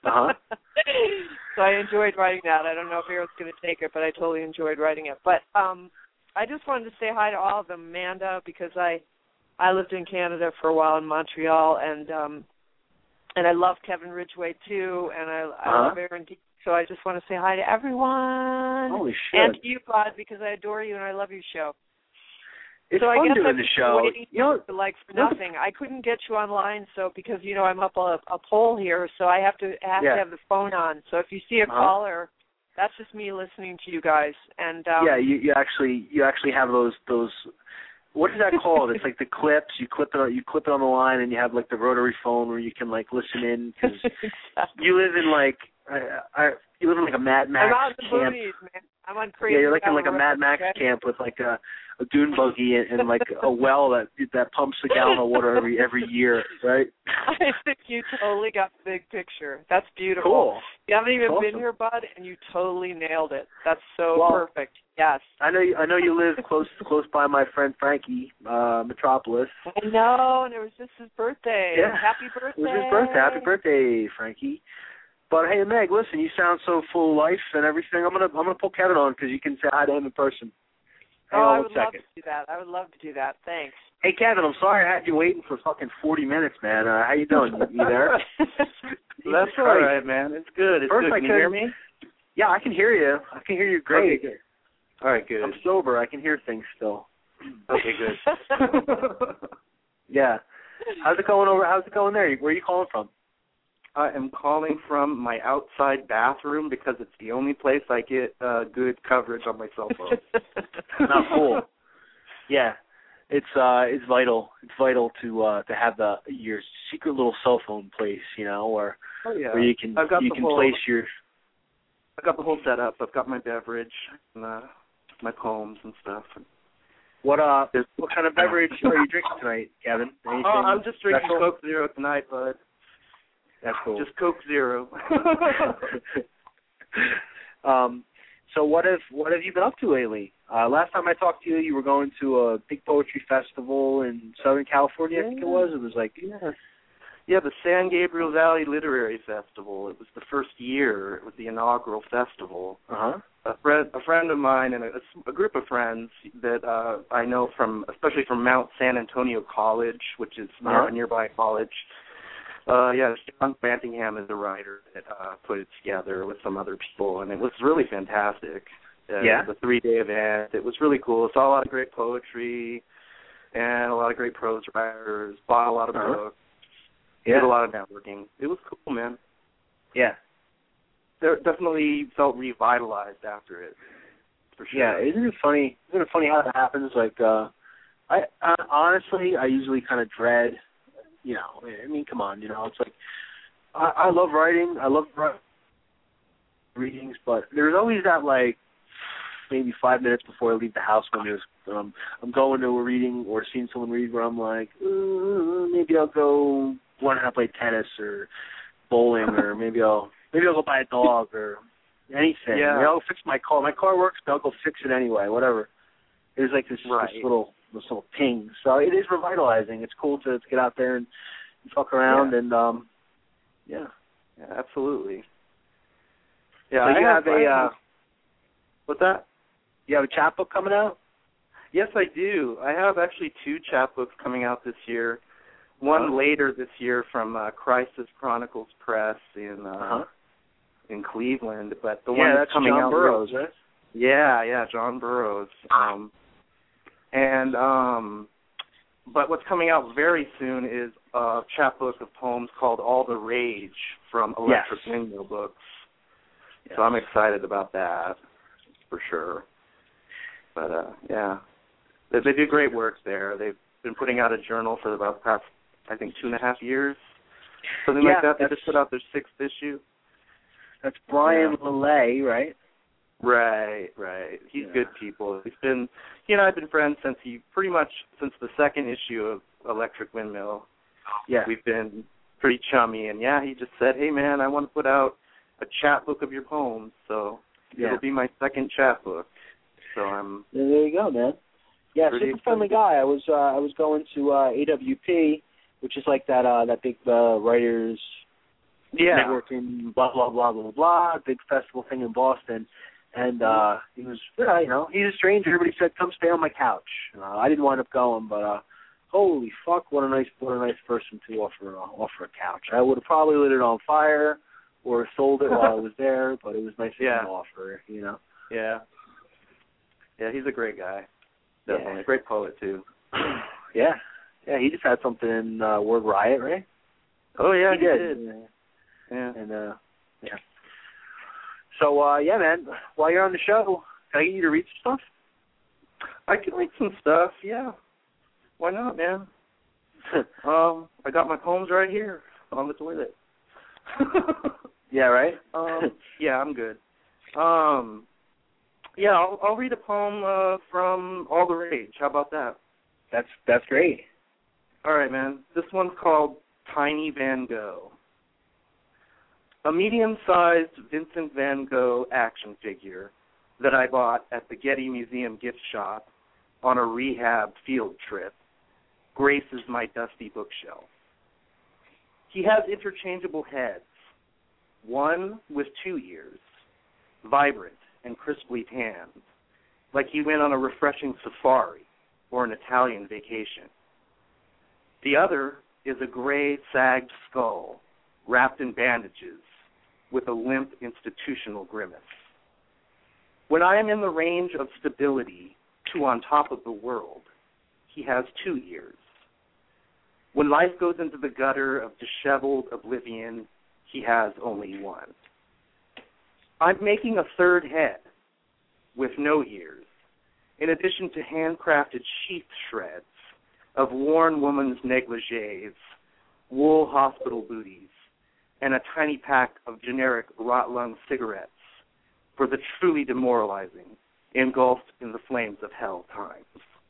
So I enjoyed writing that. I don't know if Aaron's going to take it, but I totally enjoyed writing it. But I just wanted to say hi to all of them, Amanda, because I lived in Canada for a while in Montreal, and I love Kevin Ridgway, too, and I love Aaron D. So I just want to say hi to everyone. Holy shit. And to you, Bud, because I adore you and I love your show. It's fun doing the show. For nothing. I couldn't get you online, so because, I'm up a pole here, so I have to have the phone on. So if you see a caller, that's just me listening to you guys. And you actually have those. What is that called? It's like the clips. You clip it on the line, and you have like the rotary phone where you can like listen in. Cause you live in like a Mad Max I'm out in the camp. Boonies, man. I'm on crazy. Yeah, you're like in like a Mad Max camp with like a dune buggy and like a well that pumps a gallon of water every year, right? I think you totally got the big picture. That's beautiful. Cool. You haven't even been here, Bud, and you totally nailed it. That's so perfect. Yes. I know you live close by my friend Frankie, Metropolis. I know, and it was just his birthday. Yeah. Happy birthday. It was his birthday. Happy birthday, Frankie. But hey, Meg, listen, you sound so full of life and everything. I'm gonna pull Kevin on because you can say hi to him in person. I would love to do that. I would love to do that. Thanks. Hey, Kevin, I'm sorry I had you waiting for fucking 40 minutes, man. How you doing? You there? That's all right, man. It's good. It's good. Can you hear me? Yeah, I can hear you. I can hear you great. Okay, good. All right, good. I'm sober. I can hear things still. Okay, good. Yeah. How's it going there? Where are you calling from? I am calling from my outside bathroom because it's the only place I get good coverage on my cell phone. Not cool. Yeah, it's vital. It's vital to have your secret little cell phone place, where you can place your. I've got the whole setup. I've got my beverage, and my poems and stuff. What kind of beverage are you drinking tonight, Kevin? Anything I'm just drinking special? Coke Zero tonight, bud. That's cool. Just Coke Zero. So what have you been up to lately? Last time I talked to you, you were going to a big poetry festival in Southern California. I think it was. It was like the San Gabriel Valley Literary Festival. It was the first year. It was the inaugural festival. A friend of mine and a group of friends that I know especially from Mount San Antonio College, which is a nearby college. John Bantingham is the writer that put it together with some other people, and it was really fantastic. The 3-day event. It was really cool. Saw a lot of great poetry and a lot of great prose writers. Bought a lot of books. Did a lot of networking. It was cool, man. Yeah. There definitely felt revitalized after it. For sure. Yeah, isn't it funny how that happens? Like, I honestly, I usually kind of dread you know, I mean, come on, you know, it's like I love writing. I love readings, but there's always that like maybe 5 minutes before I leave the house when I'm going to a reading or seeing someone read where I'm like, maybe I'll go learn how to play tennis or bowling, or maybe I'll go buy a dog or anything. Yeah. Maybe I'll fix my car. My car works, but I'll go fix it anyway. Whatever. There's like this little ping. So it is revitalizing. It's cool to get out there and fuck around and yeah, absolutely. Yeah, so you have a what's that? You have a chapbook coming out? Yes, I do. I have actually 2 chapbooks coming out this year. One later this year from Crisis Chronicles Press in Cleveland, but the one that's coming John out Burroughs, right? Yeah, John Burroughs. But what's coming out very soon is a chapbook of poems called All the Rage from Electric Windmill Books. Yes. So I'm excited about that, for sure. But, yeah, they do great work there. They've been putting out a journal for about the past, I think, 2.5 years, something like that. They just put out their 6th issue. That's Brian Lilley, right? Right. He's good people. He's been, he and I have been friends since since the 2nd issue of Electric Windmill. Yeah. We've been pretty chummy, and he just said, hey, man, I want to put out a chapbook of your poems, so it'll be my 2nd chapbook. So I'm... There you go, man. Yeah, super friendly guy. I was going to AWP, which is like that big writers networking, blah, blah, blah, blah, blah, big festival thing in Boston. And he was, he's a stranger, but he said, come stay on my couch. I didn't wind up going, but holy fuck, what a nice person to offer a couch. I would have probably lit it on fire or sold it while I was there, but it was nice of him to offer, Yeah, he's a great guy. Definitely. A great poet, too. Yeah, he just had something in Word Riot, right? Oh, yeah, he did. Yeah. And, So, man, while you're on the show, can I get you to read some stuff? I can read some stuff, yeah. Why not, man? I got my poems right here on the toilet. Yeah, right? Yeah, I'm good. I'll read a poem from All the Rage. How about that? That's great. All right, man. This one's called Tiny Van Gogh. A medium-sized Vincent van Gogh action figure that I bought at the Getty Museum gift shop on a rehab field trip graces my dusty bookshelf. He has interchangeable heads, one with 2 ears, vibrant and crisply tanned, like he went on a refreshing safari or an Italian vacation. The other is a gray, sagged skull wrapped in bandages with a limp institutional grimace. When I am in the range of stability to on top of the world, he has 2 ears. When life goes into the gutter of disheveled oblivion, he has only 1. I'm making a 3rd head with no ears, in addition to handcrafted sheath shreds of worn woman's negligées, wool hospital booties, and a tiny pack of generic rot-lung cigarettes for the truly demoralizing, engulfed in the flames of hell times.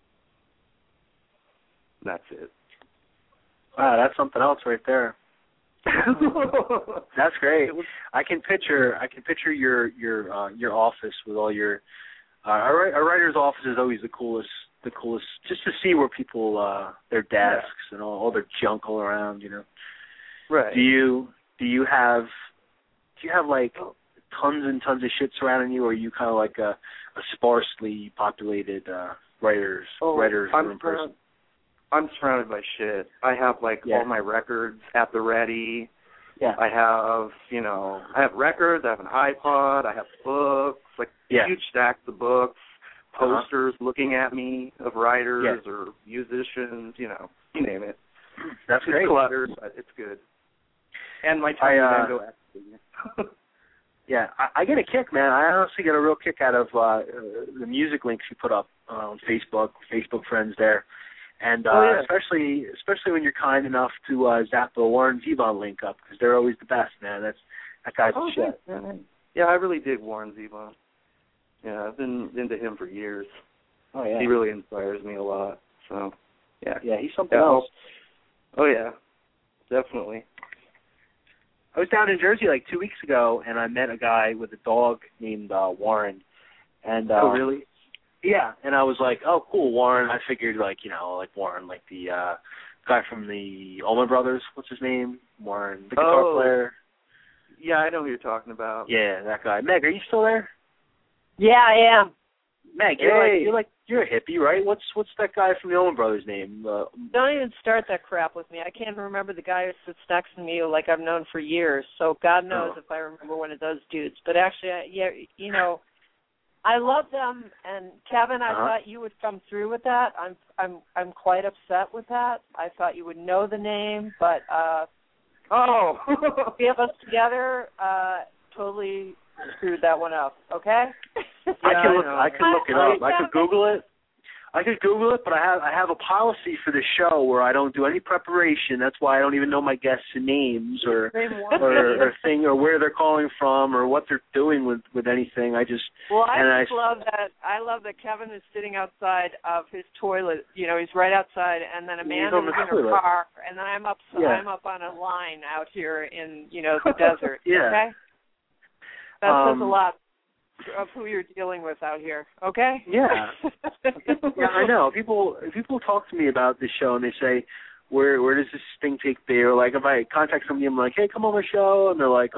That's it. Wow, that's something else right there. That's great. I can picture your office with all your our writer's office is always the coolest just to see where people their desks and all their junk all around, Right. Do you have like tons and tons of shit surrounding you, or are you kind of like a sparsely populated writers room person? I'm surrounded by shit. I have all my records at the ready. Yeah. I have records, I have an iPod, I have books, huge stacks of books, posters looking at me of writers or musicians, you name it. That's great. It's cluttered, but it's good. And my time to go actually. Yeah, I get a kick, man. I honestly get a real kick out of the music links you put up on Facebook friends there. And yeah. especially when you're kind enough to zap the Warren Zevon link up, because they're always the best, man. That guy's the shit. Yeah, I really dig Warren Zevon. Yeah, I've been into him for years. Oh yeah, he really inspires me a lot. So yeah, he's something else. Oh yeah, definitely. I was down in Jersey like 2 weeks ago, and I met a guy with a dog named Warren. And oh really? Yeah, and I was like, oh, cool, Warren. I figured, like Warren, like the guy from the Allman Brothers. What's his name? Warren, the guitar player. Yeah, I know who you're talking about. Yeah, that guy. Meg, are you still there? Yeah, I am. Meg, you're a hippie, right? What's that guy from the Allman Brothers name? Don't even start that crap with me. I can't remember the guy who sits next to me like I've known for years. So God knows if I remember one of those dudes. But actually, I love them, and Kevin, I thought you would come through with that. I'm quite upset with that. I thought you would know the name, but three of us together totally screwed that one up. Okay? I can look it up. I could Google it. But I have a policy for the show where I don't do any preparation. That's why I don't even know my guests' names or where they're calling from or what they're doing with anything. I love that. I love that Kevin is sitting outside of his toilet. He's right outside, and then Amanda's in her car, and then I'm up on a line out here in the desert. Yeah. Okay. That says a lot of who you're dealing with out here, okay? Yeah. Yeah, I know. People talk to me about this show and they say, where does this thing take place? Or like if I contact somebody, I'm like, hey, come on my show, and they're like,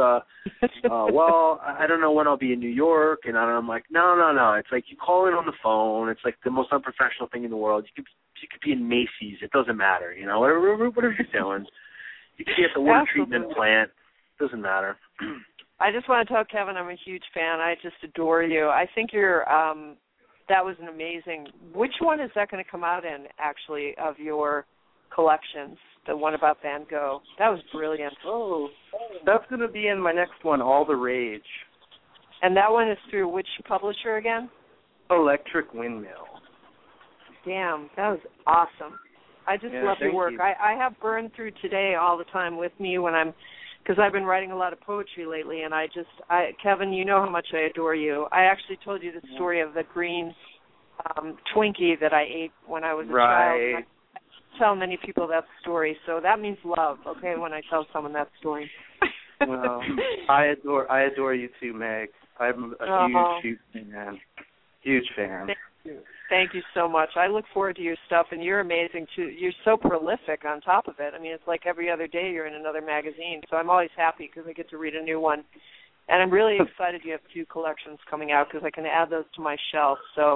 well, I don't know when I'll be in New York, and I'm like, no. It's like you call in on the phone. It's like the most unprofessional thing in the world. You could be in Macy's. It doesn't matter, whatever you're doing. You could be at the water treatment plant. It doesn't matter. I just want to tell Kevin I'm a huge fan. I just adore you. I think you're that was an amazing. Which one is that going to come out in, actually, of your collections? The one about Van Gogh. That was brilliant. Oh, that's going to be in my next one, All the Rage. And that one is through which publisher again? Electric Windmill. Damn, that was awesome. I just love your work. I have Burn Through Today all the time with me when I'm, because I've been writing a lot of poetry lately, and Kevin, you know how much I adore you. I actually told you the story of the green Twinkie that I ate when I was a child. I tell many people that story, so that means love, okay, when I tell someone that story. Well, I adore you too, Meg. I'm a huge fan. Huge fan. Thank you so much. I look forward to your stuff, and you're amazing, too. You're so prolific on top of it. I mean, it's like every other day you're in another magazine, so I'm always happy because I get to read a new one. And I'm really excited you have 2 collections coming out because I can add those to my shelf. So,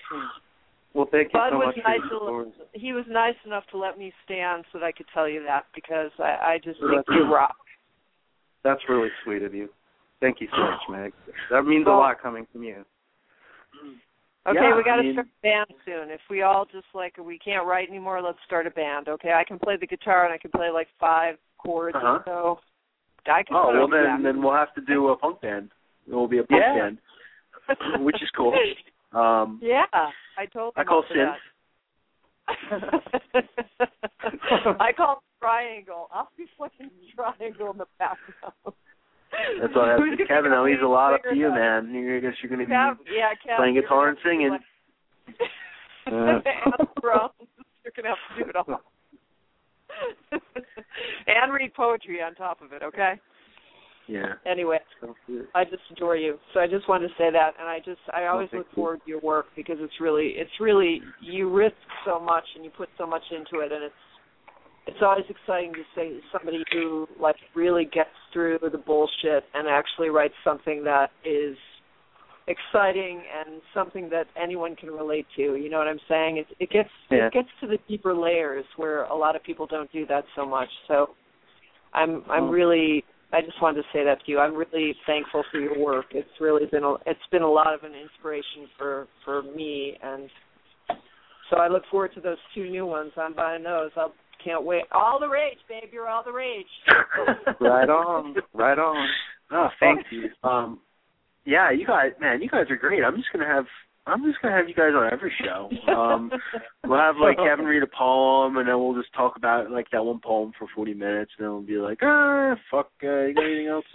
well, thank you Bud so was much. He was nice enough to let me stay on so that I could tell you that because I just think you rock. That's really sweet of you. Thank you so much, Meg. That means a lot coming from you. Okay, we got to start a band soon. If we all just we can't write anymore, let's start a band. Okay, I can play the guitar and I can play 5 chords or so. I can. Then we'll have to do a punk band. It will be a punk band, which is cool. Yeah, I told them. I call synth. I call it triangle. I'll be fucking triangle in the background. That's all I have to Kevin. That leaves a lot up to you, man. I guess you're going to be playing guitar and singing. And drums. You're going to have to do it all. And read poetry on top of it, okay? Yeah. Anyway, I just adore you. So I just wanted to say that, and I always look forward to your work because it's really you risk so much and you put so much into it, and it's always exciting to say somebody who really gets through the bullshit and actually writes something that is exciting and something that anyone can relate to. You know what I'm saying? It gets to the deeper layers where a lot of people don't do that so much. So I just wanted to say that to you. I'm really thankful for your work. It's really been a lot of an inspiration for me, and so I look forward to those 2 new ones. I'm buying those. Can't wait. All the rage, babe. You're all the rage. Right on. Right on. Oh, thank you. Yeah, you guys are great. I'm just gonna have I'm just gonna have you guys on every show. We'll have like Kevin read a poem, and then we'll just talk about like that one poem for 40 minutes, and then we'll be like, fuck, you got anything else?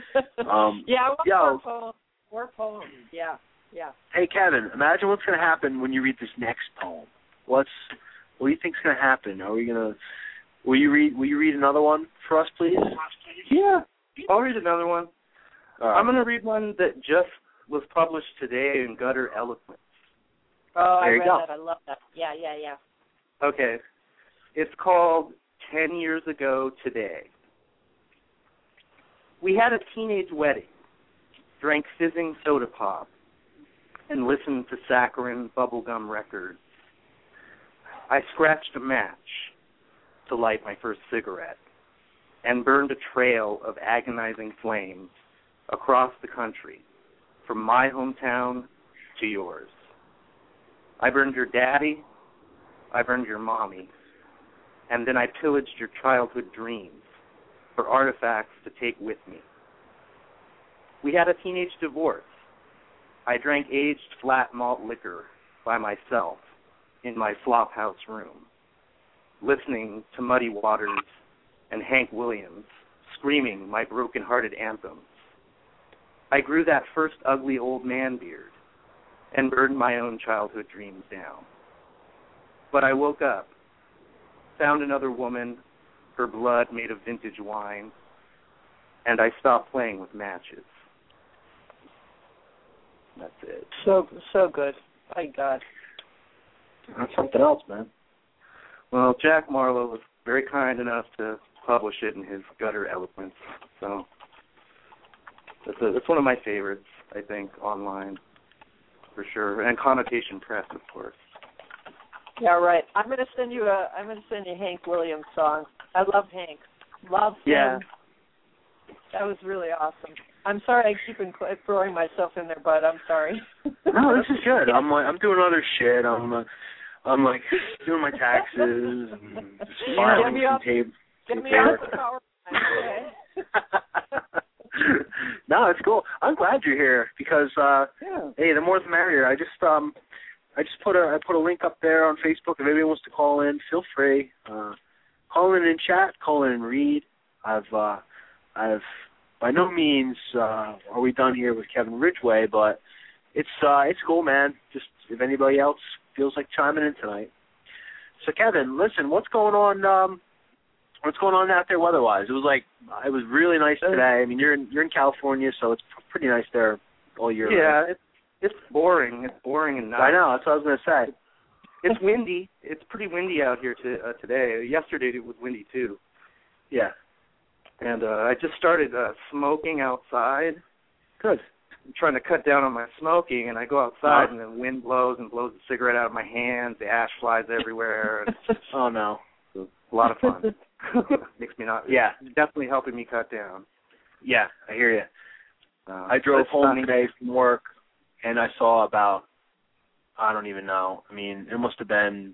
More poems. Yeah. Hey, Kevin, imagine what's gonna happen when you read this next poem. What do you think's gonna happen? Will you read another one for us, please? Yeah, I'll read another one. I'm gonna read one that just was published today in Gutter Eloquence. Oh, there I you read go. that. I love that. Yeah. Okay. It's called 10 Years Ago Today. We had a teenage wedding, drank fizzing soda pop, and listened to saccharine bubblegum records. I scratched a match to light my first cigarette and burned a trail of agonizing flames across the country, from my hometown to yours. I burned your daddy, I burned your mommy, and then I pillaged your childhood dreams for artifacts to take with me. We had a teenage divorce. I drank aged flat malt liquor by myself in my flophouse room, listening to Muddy Waters and Hank Williams screaming my broken-hearted anthems. I grew that first ugly old man beard and burned my own childhood dreams down. But I woke up, found another woman, her blood made of vintage wine, and I stopped playing with matches. That's it. So good. My God. That's something else, man. Well, Jack Marlowe was very kind enough to publish it in his Gutter Eloquence, so it's one of my favorites, I think, online, for sure, and Connotation Press, of course. Yeah, right. I'm gonna send you Hank Williams song. I love Hank. Love him. Yeah. That was really awesome. I'm sorry I keep throwing myself in there, but I'm sorry. No, this is good. I'm doing other shit. I'm like doing my taxes and just filing some tape. Get me off the power line, okay? No, it's cool. I'm glad you're here because hey, the more the merrier. I put a link up there on Facebook. If anybody wants to call in, feel free. Call in chat, call in and read. I've by no means are we done here with Kevin Ridgway, but it's cool, man. Just if anybody else feels like chiming in tonight. So Kevin, listen, what's going on out there weather-wise? It was really nice today. I mean, you're in California, so it's pretty nice there all year. Yeah, it's boring. It's boring and nice. I know. That's what I was gonna say. It's windy. It's pretty windy out here today. Yesterday it was windy too. Yeah. And I just started smoking outside. Good. I'm trying to cut down on my smoking, and I go outside, and the wind blows and blows the cigarette out of my hands. The ash flies everywhere. And oh no. It's a lot of fun. Makes me not. Yeah. Definitely helping me cut down. Yeah, I hear you. I drove home today from work, and I saw about, I don't even know. I mean, it must have been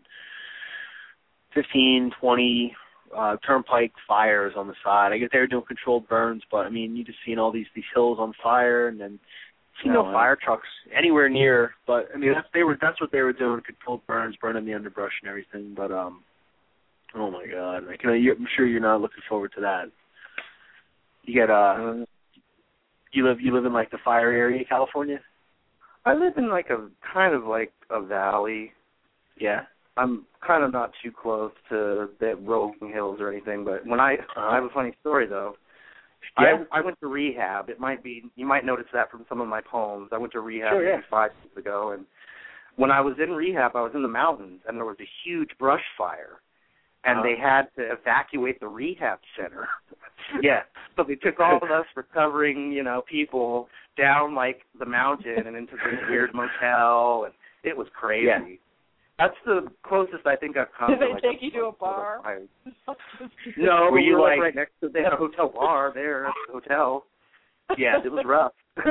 15, 20 turnpike fires on the side. I guess they were doing controlled burns, but I mean, you just seen all these hills on fire, and then no fire trucks anywhere near. But I mean, that's what they were doing, controlled burns, burning the underbrush and everything. But oh my God, I'm sure you're not looking forward to that. You get you live in like the fire area, California? I live in like a kind of like a valley. Yeah. I'm kind of not too close to the rolling hills or anything, but when I have a funny story though. Yeah. I went to rehab. You might notice that from some of my poems. I went to rehab 5 years ago, and when I was in rehab, I was in the mountains, and there was a huge brush fire, and they had to evacuate the rehab center. Yeah. So they took all of us recovering, people down like the mountain and into this weird motel, and it was crazy. Yeah. That's the closest I think I've come. Did they take you to a bar? No, were you like right next to? They had a hotel bar there at the hotel. Yeah, it was rough.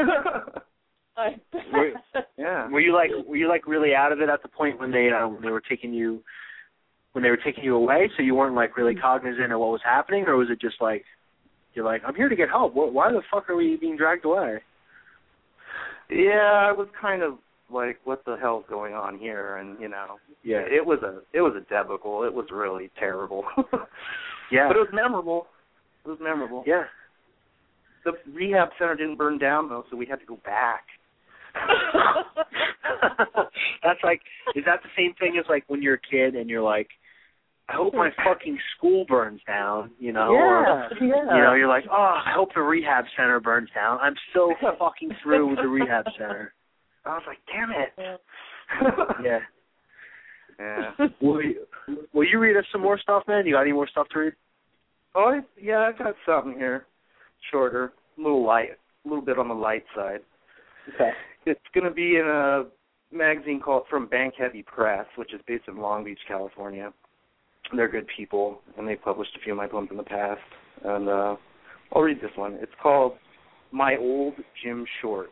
Were you like really out of it at the point when they were taking you away, so you weren't like really cognizant of what was happening, or was it just like you're like, I'm here to get help. Why the fuck are we being dragged away? Yeah, I was kind of like, what the hell's going on here? And yeah, it was a debacle. It was really terrible. Yeah, but it was memorable. It was memorable. Yeah. The rehab center didn't burn down though, so we had to go back. That's like, is that the same thing as like when you're a kid and you're like, I hope my fucking school burns down, Yeah, or, yeah. You're like, oh, I hope the rehab center burns down. I'm so fucking through with the rehab center. I was like, damn it. Yeah. Yeah. Will you read us some more stuff, man? You got any more stuff to read? Oh, yeah, I got something here. Shorter, a little bit on the light side. Okay. It's going to be in a magazine called From Bank Heavy Press, which is based in Long Beach, California. They're good people, and they published a few of my poems in the past. And I'll read this one. It's called My Old Gym Shorts.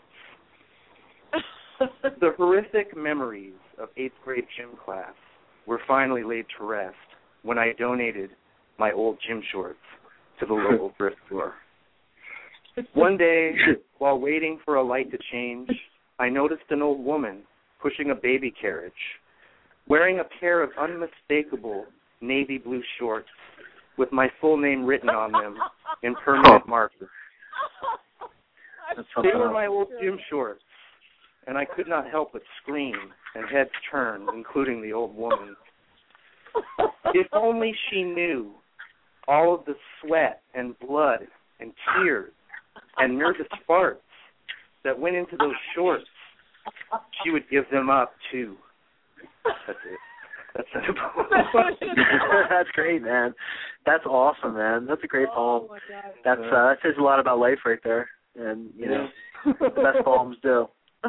The horrific memories of 8th grade gym class were finally laid to rest when I donated my old gym shorts to the local thrift store. One day, while waiting for a light to change, I noticed an old woman pushing a baby carriage, wearing a pair of unmistakable navy blue shorts with my full name written on them in permanent marker. They were my old gym shorts, and I could not help but scream and heads turn, including the old woman. If only she knew all of the sweat and blood and tears and nervous farts that went into those shorts, she would give them up, too. That's it. That's it. That's great, man. That's awesome, man. That's a great poem. That says a lot about life right there. And, the best poems do.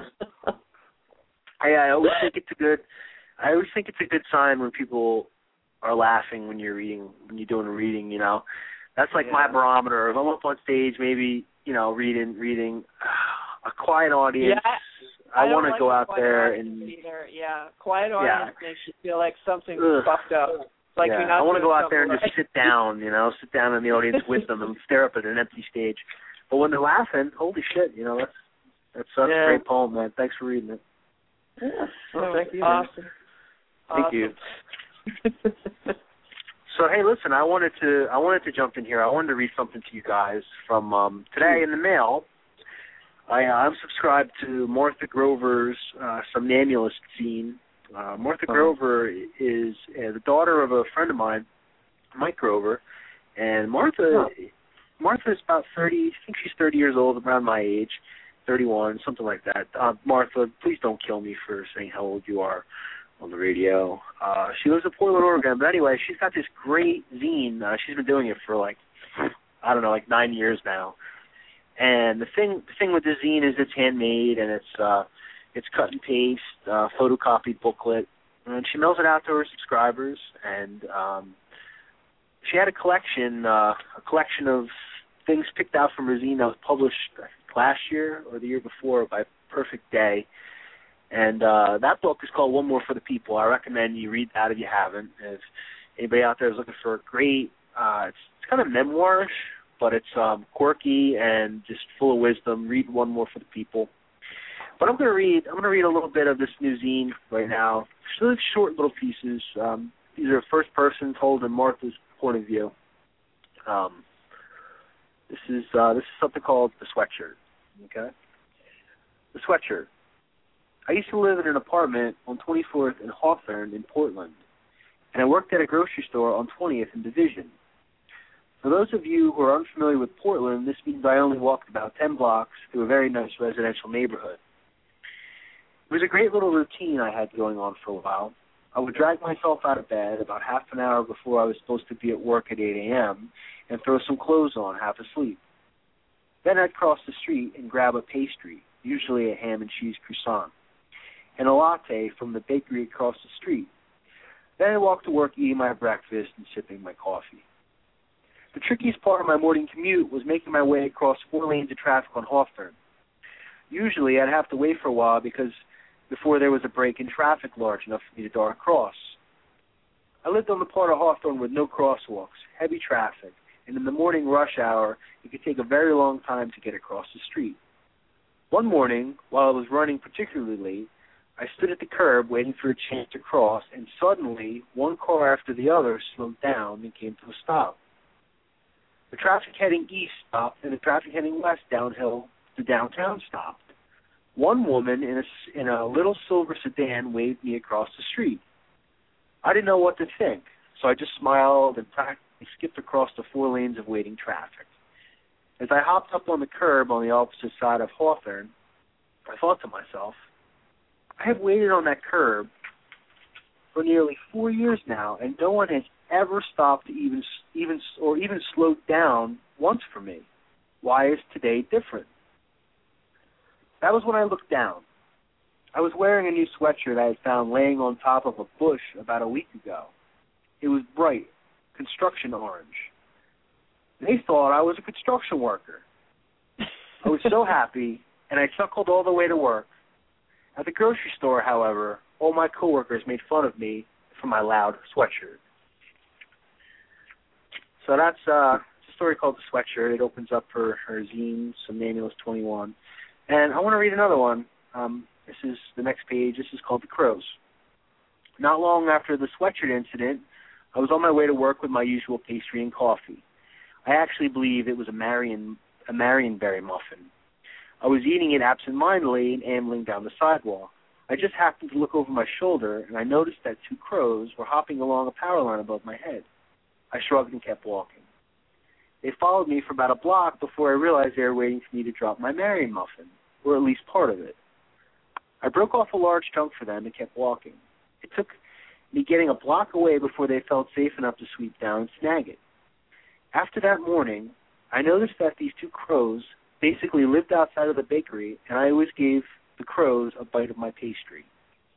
I always think it's a good sign when people are laughing when you're doing a reading, That's like my barometer. If I'm up on stage, maybe, reading a quiet audience. Yeah, I want to go out there and quiet audience makes you feel like something's fucked up. Like you're not I want to go out there and right. just sit down in the audience with them and stare up at an empty stage. But when they're laughing, holy shit, that's such a great poem, man. Thanks for reading it. Yeah. Well, thank you. Awesome. Thank you. So hey, listen, I wanted to jump in here. I wanted to read something to you guys from today in the mail. I'm subscribed to Martha Grover's Somnambulist zine. Martha Grover is the daughter of a friend of mine, Mike Grover, and Martha is about 30. I think she's 30 years old, around my age, 31, something like that. Martha, please don't kill me for saying how old you are on the radio. She lives in Portland, Oregon. But anyway, she's got this great zine. She's been doing it for 9 years now. And the thing with the zine is it's handmade and it's cut and paste, photocopied booklet. And she mails it out to her subscribers. And she had a collection of things picked out from her zine that was published last year or the year before by Perfect Day. And that book is called One More for the People. I recommend you read that if you haven't. If anybody out there is looking for a great, it's kind of memoirish, but it's quirky and just full of wisdom. Read One More for the People. But I'm going to read a little bit of this new zine right now. It's really short little pieces. These are first person told in Martha's point of view. This is something called The Sweatshirt. Okay? The Sweatshirt. I used to live in an apartment on 24th and Hawthorne in Portland, and I worked at a grocery store on 20th and Division. For those of you who are unfamiliar with Portland, this means I only walked about 10 blocks through a very nice residential neighborhood. It was a great little routine I had going on for a while. I would drag myself out of bed about half an hour before I was supposed to be at work at 8 a.m. and throw some clothes on, half asleep. Then I'd cross the street and grab a pastry, usually a ham and cheese croissant, and a latte from the bakery across the street. Then I walked to work eating my breakfast and sipping my coffee. The trickiest part of my morning commute was making my way across 4 lanes of traffic on Hawthorne. Usually I'd have to wait for a while before there was a break in traffic large enough for me to dart across. I lived on the part of Hawthorne with no crosswalks, heavy traffic, and in the morning rush hour, it could take a very long time to get across the street. One morning, while I was running particularly late, I stood at the curb waiting for a chance to cross, and suddenly, one car after the other slowed down and came to a stop. The traffic heading east stopped, and the traffic heading west downhill to downtown stopped. One woman in a little silver sedan waved me across the street. I didn't know what to think, so I just smiled and practically skipped across the 4 lanes of waiting traffic. As I hopped up on the curb on the opposite side of Hawthorne, I thought to myself, I have waited on that curb for nearly 4 years now, and no one has ever stopped to even slowed down once for me. Why is today different? That was when I looked down. I was wearing a new sweatshirt I had found laying on top of a bush about a week ago. It was bright, construction orange. They thought I was a construction worker. I was so happy, and I chuckled all the way to work. At the grocery store, however, all my coworkers made fun of me for my loud sweatshirt. So that's a story called The Sweatshirt. It opens up her zine, Some Manuals 21. And I want to read another one. This is the next page. This is called The Crows. Not long after the sweatshirt incident, I was on my way to work with my usual pastry and coffee. I actually believe it was a Marionberry muffin. I was eating it absent-mindedly and ambling down the sidewalk. I just happened to look over my shoulder, and I noticed that 2 crows were hopping along a power line above my head. I shrugged and kept walking. They followed me for about a block before I realized they were waiting for me to drop my Marion muffin, or at least part of it. I broke off a large chunk for them and kept walking. It took me getting a block away before they felt safe enough to sweep down and snag it. After that morning, I noticed that these 2 crows basically lived outside of the bakery, and I always gave the crows a bite of my pastry.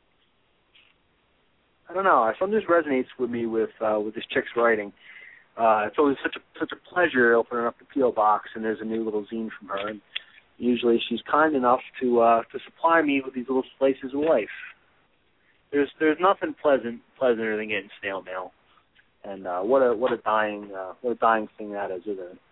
I don't know. Something just resonates with me with this chick's writing. It's always such a pleasure opening up the P.O. box, and there's a new little zine from her. And usually, she's kind enough to supply me with these little slices of life. There's nothing pleasanter than getting snail mail, and what a dying thing that is, isn't it?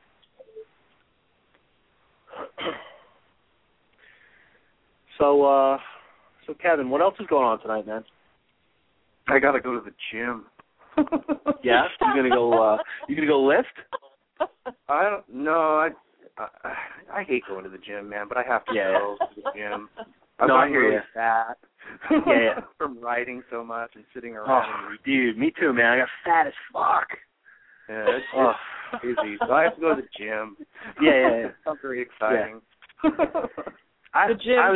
So Kevin, what else is going on tonight, man? I gotta go to the gym. Yeah, you gonna go lift? I don't know. I hate going to the gym, man, but I have to go to the gym. I'm really fat. Yeah. From riding so much and sitting around. Oh, dude, me too, man. I got fat as fuck. Yeah, it's crazy. So I have to go to the gym. Yeah. Sounds very exciting. Yeah. I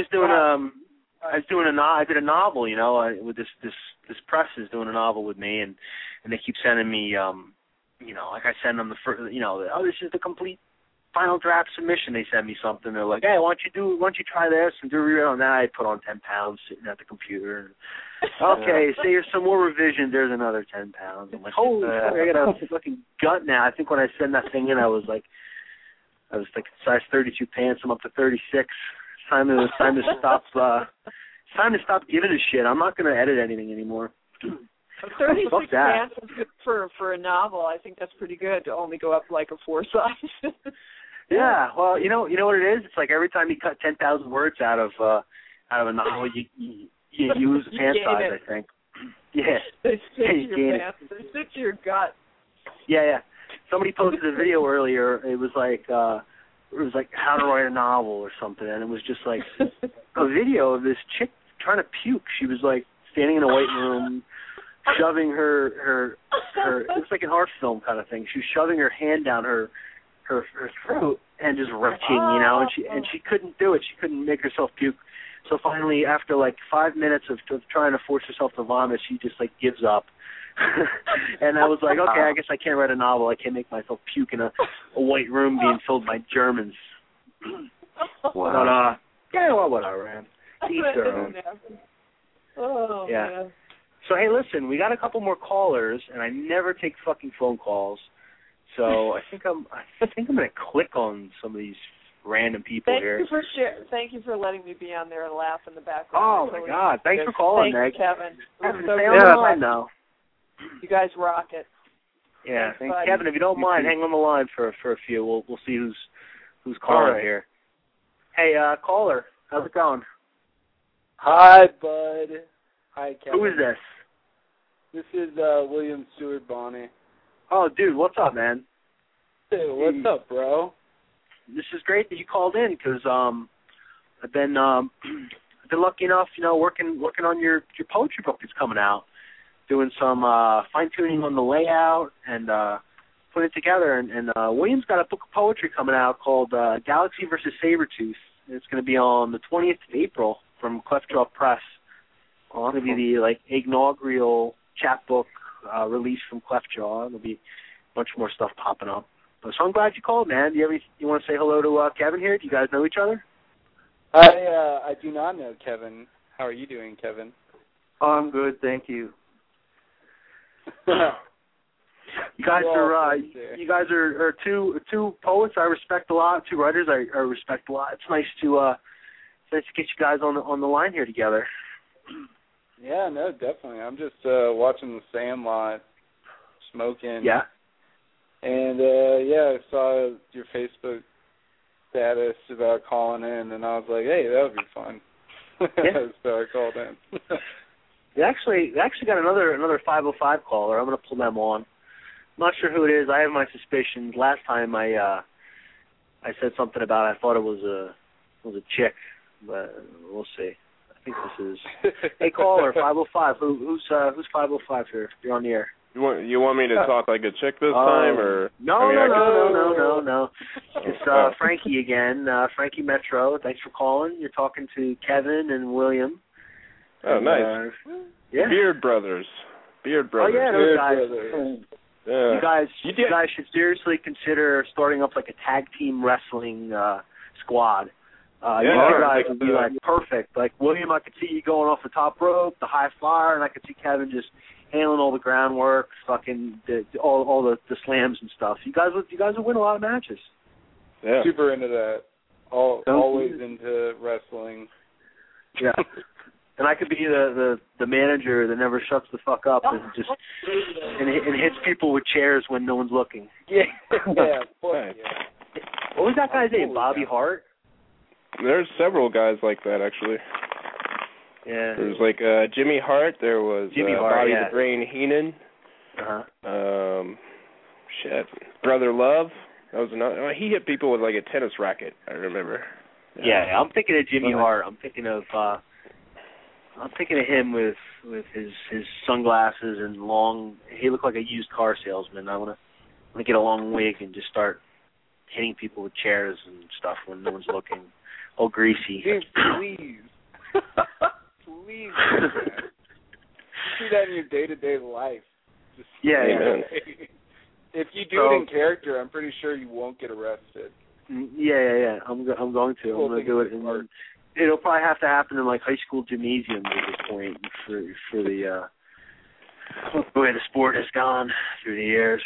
did a novel, you know, with this press is doing a novel with me, and they keep sending me, you know, like I send them the first, you know, this is the complete final draft submission. They send me something. They're like, hey, why don't you try this and do a rewrite on that? I put on 10 pounds sitting at the computer. Okay, say here's some more revision. There's another 10 pounds. I'm like, holy shit, I got a fucking gut now. I think when I sent that thing in, I was like size 32 pants. I'm up to 36. It's time to stop. It's time to stop giving a shit. I'm not going to edit anything anymore. 36 pants is good for a novel. I think that's pretty good to only go up like a 4 size. Yeah, well, you know what it is. It's like every time you cut 10,000 words out of a novel, you lose a pant size. I think. Yeah. They stick to your pants. They stick to your gut. Yeah. Somebody posted a video earlier. It was like how to write a novel or something, and it was just like a video of this chick trying to puke. She was like standing in a white room, shoving her it was like an art film kind of thing. She was shoving her hand down her throat and just retching, you know, and she couldn't do it. She couldn't make herself puke. So finally, after like 5 minutes of trying to force herself to vomit, she just like gives up. And I was like, okay, I guess I can't write a novel. I can't make myself puke in a white room being filled by Germans. Wow. But, yeah, well, whatever, man. Each their own. Oh, yeah. Man. So, hey, listen, we got a couple more callers, and I never take fucking phone calls. So I think I'm going to click on some of these random people here. Thank you for letting me be on there and laugh in the background. Oh, my God. Thanks for calling, Meg. Kevin. Stay on the line, though. You guys rock it. Yeah, thanks, Kevin. If you don't mind, hang on the line for a few. We'll see who's calling here. Hey, caller, how's it going? Hi, bud. Hi, Kevin. Who is this? This is William Stewart Bonney. Oh, dude, what's up, man? Hey, what's up, bro? This is great that you called in because I've been lucky enough, working on your poetry book that's coming out, doing some fine tuning on the layout and putting it together. And William's got a book of poetry coming out called Galaxy versus Sabretooth. It's going to be on the 20th of April from Clefjaw Press. It's going to be the inaugural chapbook release from Clefjaw. There'll be a bunch more stuff popping up. So I'm glad you called, man. Do you want to say hello to Kevin here? Do you guys know each other? I do not know Kevin. How are you doing, Kevin? Oh, I'm good, thank you. You guys are two poets I respect a lot, two writers I respect a lot. It's nice to get you guys on the line here together. Yeah, no, definitely. I'm just watching The Sandlot, smoking. Yeah. And I saw your Facebook status about calling in, and I was like, hey, that would be fun. Yeah. So I called in. They actually got another 505 caller. I'm going to pull them on. I'm not sure who it is. I have my suspicions. Last time I said something about I thought it was a chick, but we'll see. I think this is. Hey, caller, 505. Who's 505 here? You're on the air. You want me to talk like a chick this time, or No. It's Frankie again. Frankie Metro. Thanks for calling. You're talking to Kevin and William. Oh, nice. Yeah. Beard Brothers. Oh yeah, those guys. Yeah. You guys should seriously consider starting up like a tag team wrestling squad. You guys would be like perfect. Like William, I could see you going off the top rope, the high flyer, and I could see Kevin just handling all the groundwork, fucking all the slams and stuff. You guys would win a lot of matches. Yeah. Super into that. Always into wrestling. Yeah. And I could be the manager that never shuts the fuck up and just and hits people with chairs when no one's looking. Yeah. Yeah. What was that guy's name? Bobby Hart? There's several guys like that, actually. Yeah. There was like Jimmy Hart. There was Bobby the Brain Heenan. Brother Love. That was another. He hit people with like a tennis racket. I remember. Yeah, I'm thinking of Jimmy Hart. I'm thinking of him with his sunglasses and long. He looked like a used car salesman. I want to get a long wig and just start hitting people with chairs and stuff when no one's looking. Oh, greasy. Dude, please. Please do that. Do that in your day-to-day life. Just if you do it in character, I'm pretty sure you won't get arrested. Yeah. I'm going to. I'm going to do it. It'll probably have to happen in like high school gymnasiums at this point for the way the sport has gone through the years.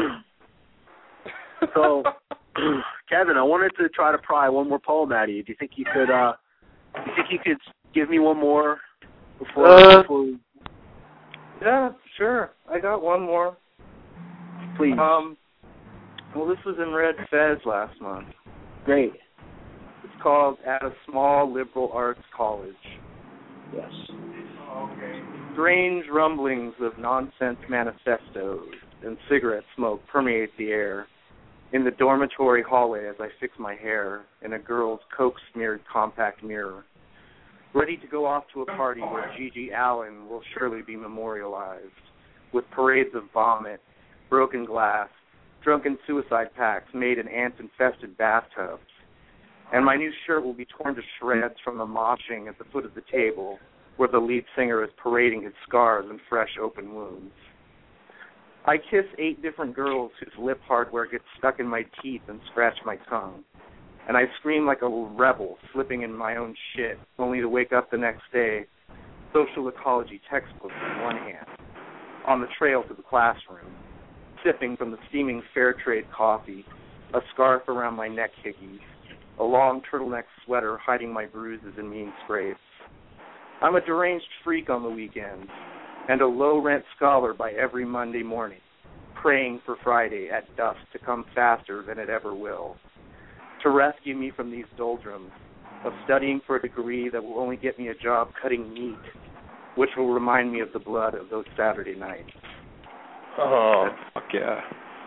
So, Kevin, I wanted to try to pry one more poem out of you. Do you think you could give me one more before? Yeah, sure. I got one more. Please. Well, this was in Red Fez last month. Great. It's called At a Small Liberal Arts College. Yes. Okay. Strange rumblings of nonsense manifestos and cigarette smoke permeate the air. In the dormitory hallway as I fix my hair in a girl's coke-smeared compact mirror. Ready to go off to a party where Gigi Allen will surely be memorialized, with parades of vomit, broken glass, drunken suicide pacts made in ant-infested bathtubs. And my new shirt will be torn to shreds from the moshing at the foot of the table, where the lead singer is parading his scars and fresh open wounds. I kiss 8 different girls whose lip hardware gets stuck in my teeth and scratch my tongue. And I scream like a rebel, slipping in my own shit, only to wake up the next day, social ecology textbook in one hand, on the trail to the classroom, sipping from the steaming fair trade coffee, a scarf around my neck hickeys, a long turtleneck sweater hiding my bruises and mean scrapes. I'm a deranged freak on the weekends, and a low-rent scholar by every Monday morning, praying for Friday at dusk to come faster than it ever will, to rescue me from these doldrums, of studying for a degree that will only get me a job cutting meat, which will remind me of the blood of those Saturday nights. Oh, fuck yeah.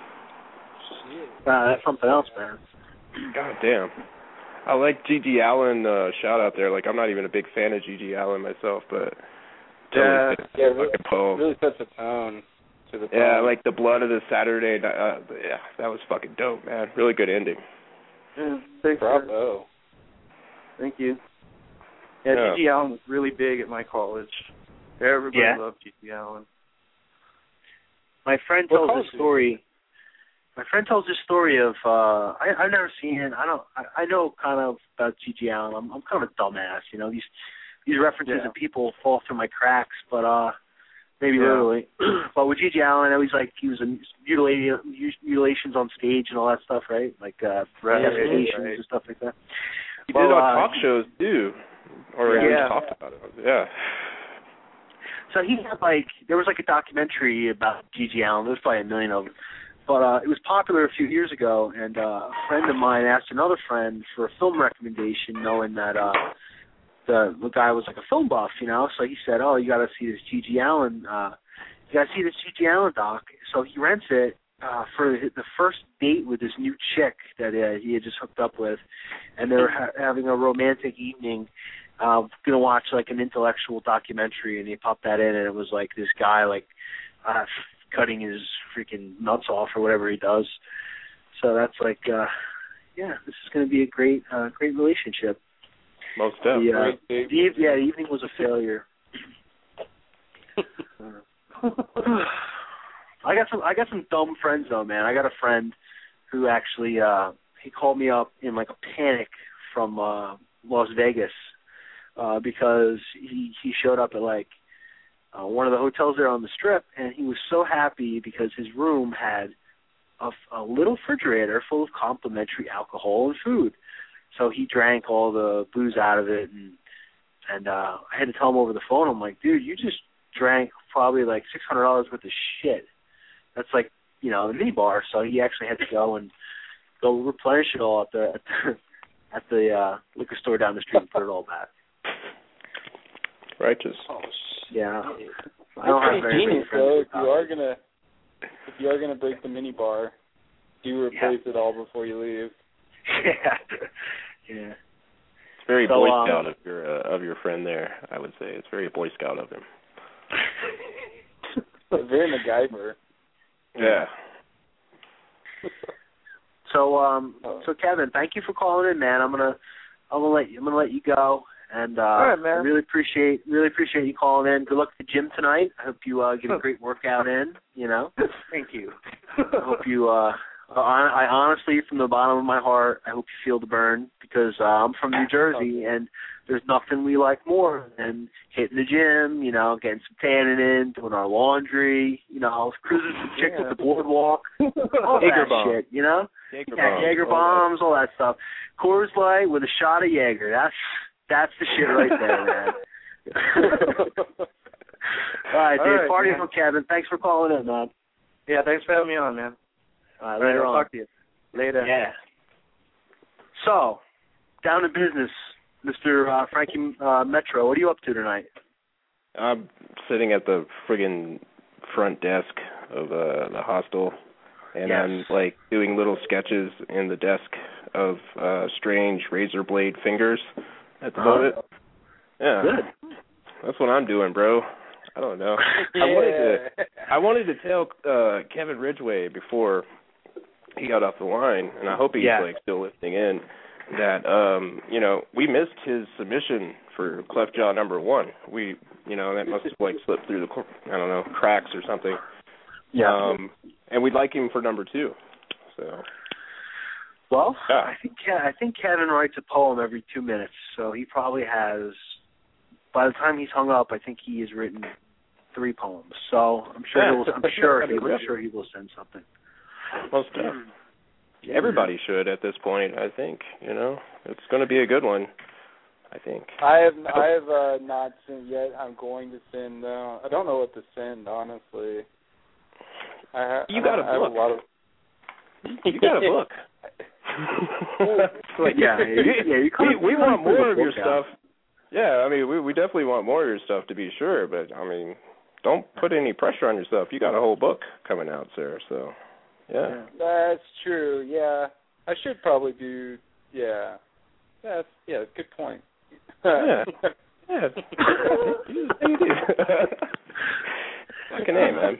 That's something else, man. God damn. I like G.G. Allin shout out there. Like, I'm not even a big fan of G.G. Allin myself, but really, fucking poem. Really sets a tone to the poem. Yeah, like the blood of the Saturday night. Yeah, that was fucking dope, man. Really good ending. Yeah, thanks. Bravo. Thank you. Yeah, G.G. Allin was really big at my college. Everybody loved G.G. Allin. My friend tells this story. My friend tells this story of I've never seen it. I know kind of about G.G. Allin. I'm kind of a dumbass, you know. These references and people fall through my cracks, but maybe literally. But with G.G. Allin, I was like he was in mutilations on stage and all that stuff, right? Like investigations and stuff like that. He did it on talk shows too, or he talked about it. Yeah. So he had there was a documentary about G.G. Allin. There was probably a million of them. But it was popular a few years ago, and a friend of mine asked another friend for a film recommendation, knowing that the guy was like a film buff, you know. So he said, "Oh, you got to see this G.G. Allin. You got to see this G.G. Allin doc." So he rents it for the first date with this new chick that he had just hooked up with, and they were having a romantic evening. Gonna watch like an intellectual documentary, and he popped that in, and it was like this guy cutting his freaking nuts off or whatever he does. So that's this is going to be a great relationship. Most definitely. The evening was a failure. I got some dumb friends though, man. I got a friend who actually he called me up in like a panic from Las Vegas because he showed up at one of the hotels there on the Strip, and he was so happy because his room had a little refrigerator full of complimentary alcohol and food. So he drank all the booze out of it, and I had to tell him over the phone. I'm like, dude, you just drank probably like $600 worth of shit. That's like, you know, the mini bar. So he actually had to go replenish it all at the liquor store down the street and put it all back. Righteous. Oh, yeah. I don't have very many friends. If you are gonna break the mini bar, do replace it all before you leave. Yeah. It's very Boy Scout of your friend there. I would say it's very Boy Scout of him. Very MacGyver. Yeah. So Kevin, thank you for calling in, man. I'm gonna let you go. And all right, man. I really appreciate you calling in. Good luck at the gym tonight. I hope you get a great workout in, you know. Thank you. I hope you I honestly, from the bottom of my heart, I hope you feel the burn, because I'm from New Jersey, and there's nothing we like more than hitting the gym, you know, getting some tanning in, doing our laundry, you know, cruising some chicks at the boardwalk, all that shit, you know. Jaeger bombs, all that stuff. Coors Light with a shot of Jaeger. That's the shit right there, man. All right, dude. Party on, Kevin. Thanks for calling in, man. Yeah, thanks for having me on, man. All right, later on. Talk to you. Later. Yeah. So, down to business, Mr. Frankie Metro. What are you up to tonight? I'm sitting at the friggin' front desk of the hostel, and I'm like doing little sketches in the desk of strange razor blade fingers at the moment. Yeah. Good. That's what I'm doing, bro. I don't know. I wanted to tell Kevin Ridgway before he got off the line, and I hope he's like still listening in, that you know, we missed his submission for Cleft Jaw #1. We, you know, that must have like slipped through the cracks or something. Yeah. And we'd like him for #2. So. Well, I think Kevin writes a poem every 2 minutes, so he probably has. By the time he's hung up, I think he has written 3 poems. So I'm sure he will send something. Most definitely. Everybody should at this point, I think. You know, it's going to be a good one, I think. I have not sent yet. I'm going to send. I don't know what to send, honestly. You got a book. we want more of your stuff. Yeah, I mean, we definitely want more of your stuff to be sure, but I mean, don't put any pressure on yourself. You got a whole book coming out, sir. So, yeah. That's true. Yeah, I should probably do. Yeah, that's good point. Yeah. Yeah. You do. Fucking A, man.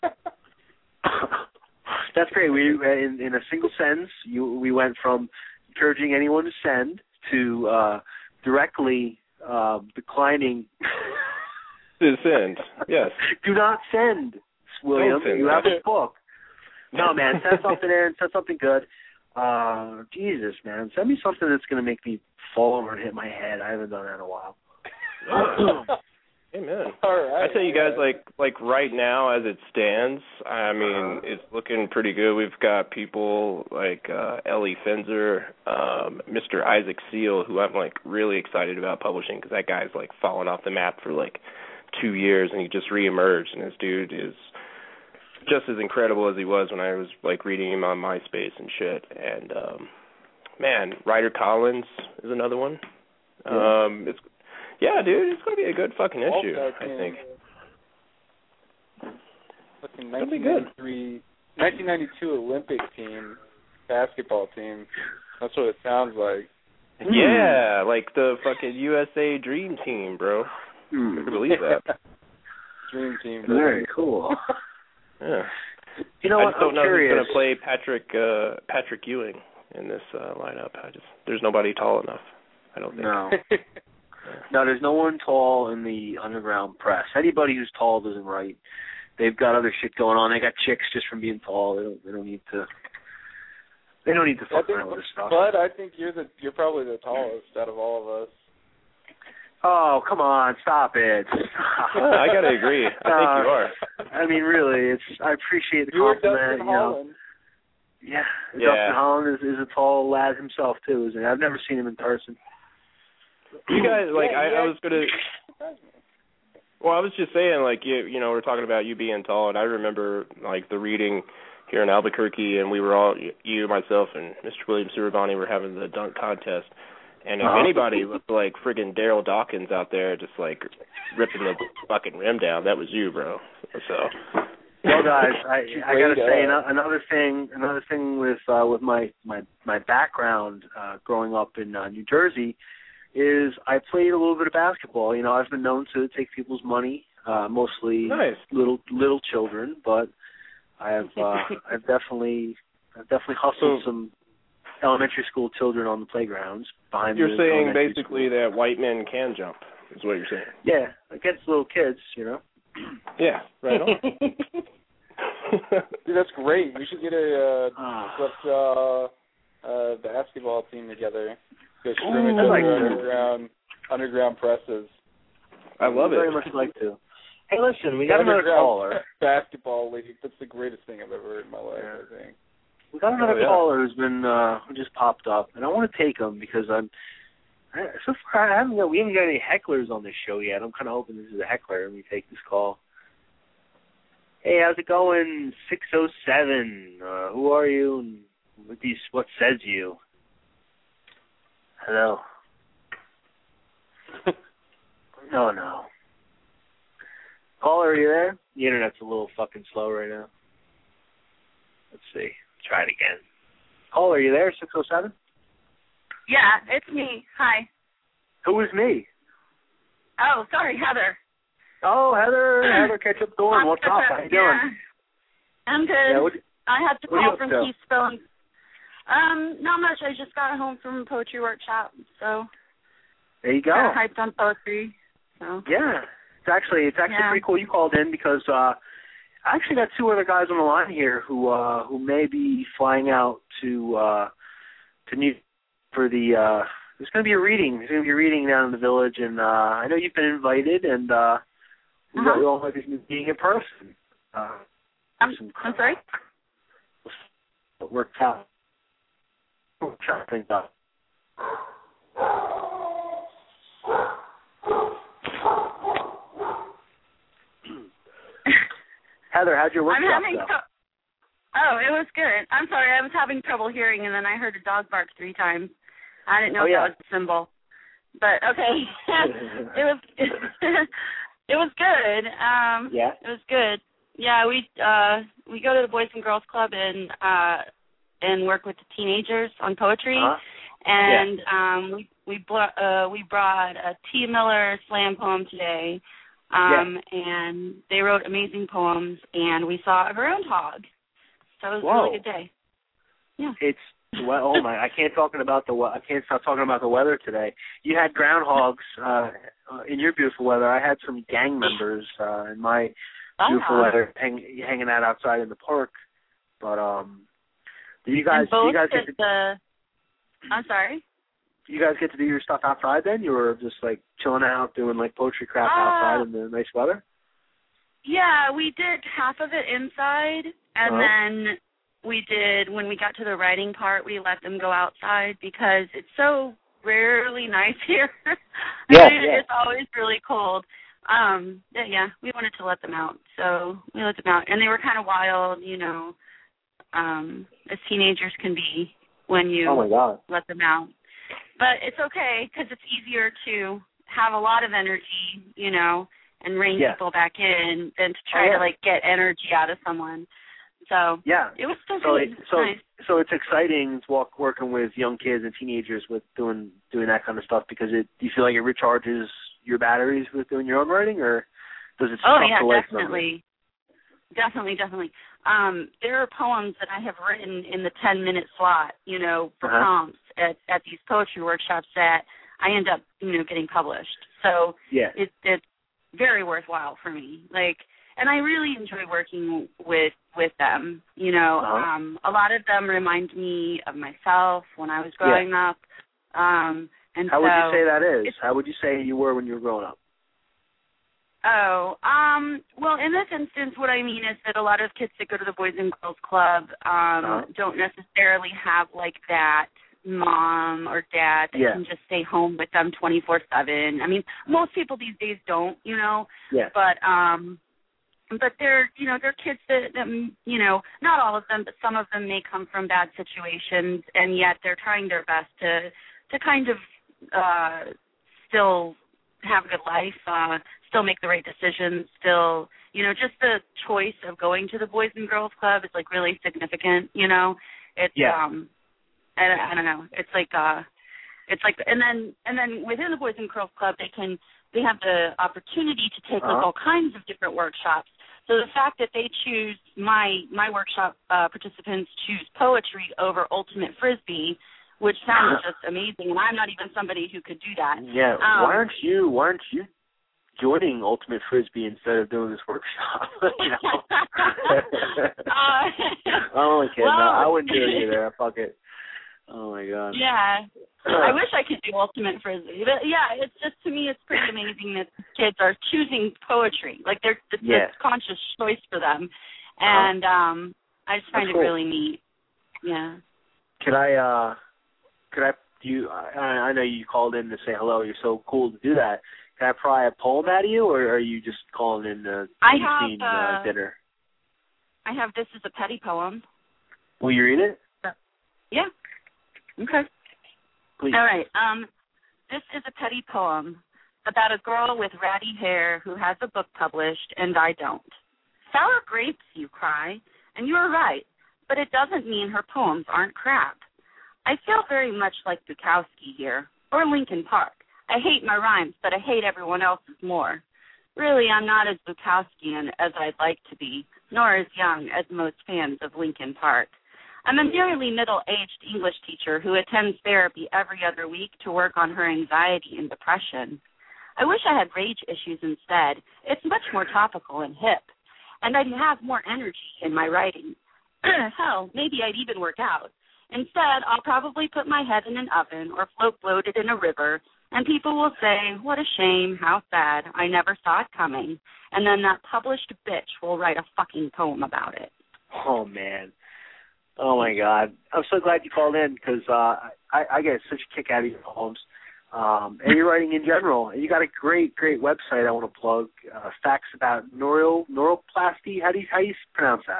That's great. We in a single sentence, we went from encouraging anyone to send to directly declining to send. Yes. Do not send, William. Don't send. You have a book. No, man. Send something in. Send something good. Jesus, man. Send me something that's going to make me fall over and hit my head. I haven't done that in a while. Amen. All right. I tell you guys, like right now as it stands, I mean, it's looking pretty good. We've got people like Ellie Finzer, Mr. Isaac Seal, who I'm like really excited about publishing because that guy's like fallen off the map for like 2 years and he just reemerged, and this dude is just as incredible as he was when I was like reading him on MySpace and shit. And man, Ryder Collins is another one. Yeah, dude, it's going to be a good fucking issue, I think. Looking 1992 Olympic team, basketball team. That's what it sounds like. Yeah, like the fucking USA Dream Team, bro. I can believe that. Dream Team. Bro. Very cool. Yeah. You know what? I just don't know curious. who's going to play Patrick Ewing in this lineup. There's nobody tall enough, I don't think. No. No, there's no one tall in the underground press. Anybody who's tall doesn't write. They've got other shit going on. They got chicks just from being tall. They don't need to. They don't need to fuck around with this stuff. But I think you're probably the tallest out of all of us. Oh, come on, stop it. I gotta agree. I think you are. I mean, really, I appreciate the you compliment. Dustin Holland. Yeah, Dustin Holland is a tall lad himself too, isn't he? I've never seen him in person. You guys, like, I was gonna. Well, I was just saying, like, you know, we're talking about you being tall, and I remember like the reading here in Albuquerque, and we were all, you, myself, and Mr. William Surabani were having the dunk contest, and if anybody looked like friggin' Daryl Dawkins out there, just like ripping the fucking rim down, that was you, bro. So. Well, guys, I gotta say another thing with my background growing up in New Jersey is I played a little bit of basketball. You know, I've been known to take people's money, mostly little children, but I've definitely hustled some elementary school children on the playgrounds behind. You're saying basically that white men can jump, is what you're saying? Yeah, against little kids, you know. Yeah, right on. Dude, that's great. We should get a basketball team together. Go underground presses. I love it. Very much like to. Hey, listen, we got another caller. Basketball league. That's the greatest thing I've ever heard in my life, I think. We got another caller who's been who just popped up, and I want to take him because so far we haven't got any hecklers on this show yet. I'm kind of hoping this is a heckler and we take this call. Hey, how's it going? 607. Who are you? And what says you? Hello. No. Caller, are you there? The internet's a little fucking slow right now. Let's see. Try it again. Caller, are you there? 607? Yeah, it's me. Hi. Who is me? Oh, sorry, Heather. Oh, Heather, catch up going. What's up? How you doing? I'm good. Yeah, I had to call from Keystone. Not much. I just got home from a poetry workshop, so there you go. Kind of hyped on poetry. So yeah, it's actually pretty cool you called in because I actually got two other guys on the line here who may be flying out to New for the. There's going to be a reading. There's going to be a reading down in the village, and I know you've been invited, and we all might be meeting in person. I'm sorry. It worked out. I'm trying to think about. Heather, how'd your workshop go? Oh, it was good. I'm sorry, I was having trouble hearing, and then I heard a dog bark 3 times. I didn't know if that was a symbol. But, okay. It was it was good. Yeah? It was good. Yeah, we go to the Boys and Girls Club and work with the teenagers on poetry. And we brought a T. Miller slam poem today. And they wrote amazing poems, and we saw a groundhog. So it was a really good day. Yeah. It's oh my! I can't stop talking about the weather today. You had groundhogs in your beautiful weather. I had some gang members in my beautiful weather hanging out outside in the park. But do you guys get to I'm sorry. You guys get to do your stuff outside then? You were just like chilling out, doing like poetry craft outside in the nice weather? Yeah, we did half of it inside, and then we did, when we got to the writing part, we let them go outside because it's so rarely nice here. It's always really cold. We wanted to let them out, so we let them out. And they were kind of wild, as teenagers can be when you let them out. But it's okay because it's easier to have a lot of energy, and rein people back in than to try to get energy out of someone. So it was still nice. So it's exciting working with young kids and teenagers with doing that kind of stuff because do you feel like it recharges your batteries with doing your own writing, or does it? Definitely. There are poems that I have written in the 10-minute slot, for prompts at these poetry workshops that I end up, getting published. So it's very worthwhile for me. And I really enjoy working with them. A lot of them remind me of myself when I was growing up. And how would you say that is? How would you say you were when you were growing up? Well, in this instance, what I mean is that a lot of kids that go to the Boys and Girls Club don't necessarily have that mom or dad that can just stay home with them 24/7. I mean, most people these days don't, but they're kids that not all of them, but some of them may come from bad situations, and yet they're trying their best to kind of still have a good life, still make the right decisions, still, just the choice of going to the Boys and Girls Club is really significant, It's I don't know. It's and then within the Boys and Girls Club they have the opportunity to take all kinds of different workshops. So the fact that they choose my workshop participants choose poetry over ultimate frisbee, which sounds just amazing, and I'm not even somebody who could do that. Yeah, why aren't you joining ultimate frisbee instead of doing this workshop? I'm only kidding. I wouldn't do it either. Fuck it. Oh my God. Yeah, I wish I could do ultimate frisbee, but it's just, to me, it's pretty amazing that kids are choosing poetry. It's a conscious choice for them, and I just find it really neat. Yeah. I know you called in to say hello. You're so cool to do that. Can I pry a poem at you, or are you just calling in to dinner? I have This Is a Petty Poem. Will you read it? Yeah. Okay. Please. All right. This is a petty poem about a girl with ratty hair who has a book published and I don't. Sour grapes, you cry, and you are right, but it doesn't mean her poems aren't crap. I feel very much like Bukowski here, or Linkin Park. I hate my rhymes, but I hate everyone else's more. Really, I'm not as Bukowskian as I'd like to be, nor as young as most fans of Linkin Park. I'm a nearly middle-aged English teacher who attends therapy every other week to work on her anxiety and depression. I wish I had rage issues instead. It's much more topical and hip, and I'd have more energy in my writing. Hell, maybe I'd even work out. Instead, I'll probably put my head in an oven or float bloated in a river, and people will say, what a shame, how sad, I never saw it coming, and then that published bitch will write a fucking poem about it. Oh, man. Oh, my God. I'm so glad you called in because I get such a kick out of your poems. And your writing in general. You got a great, great website I want to plug. Facts about neuroplasty. How do you pronounce that?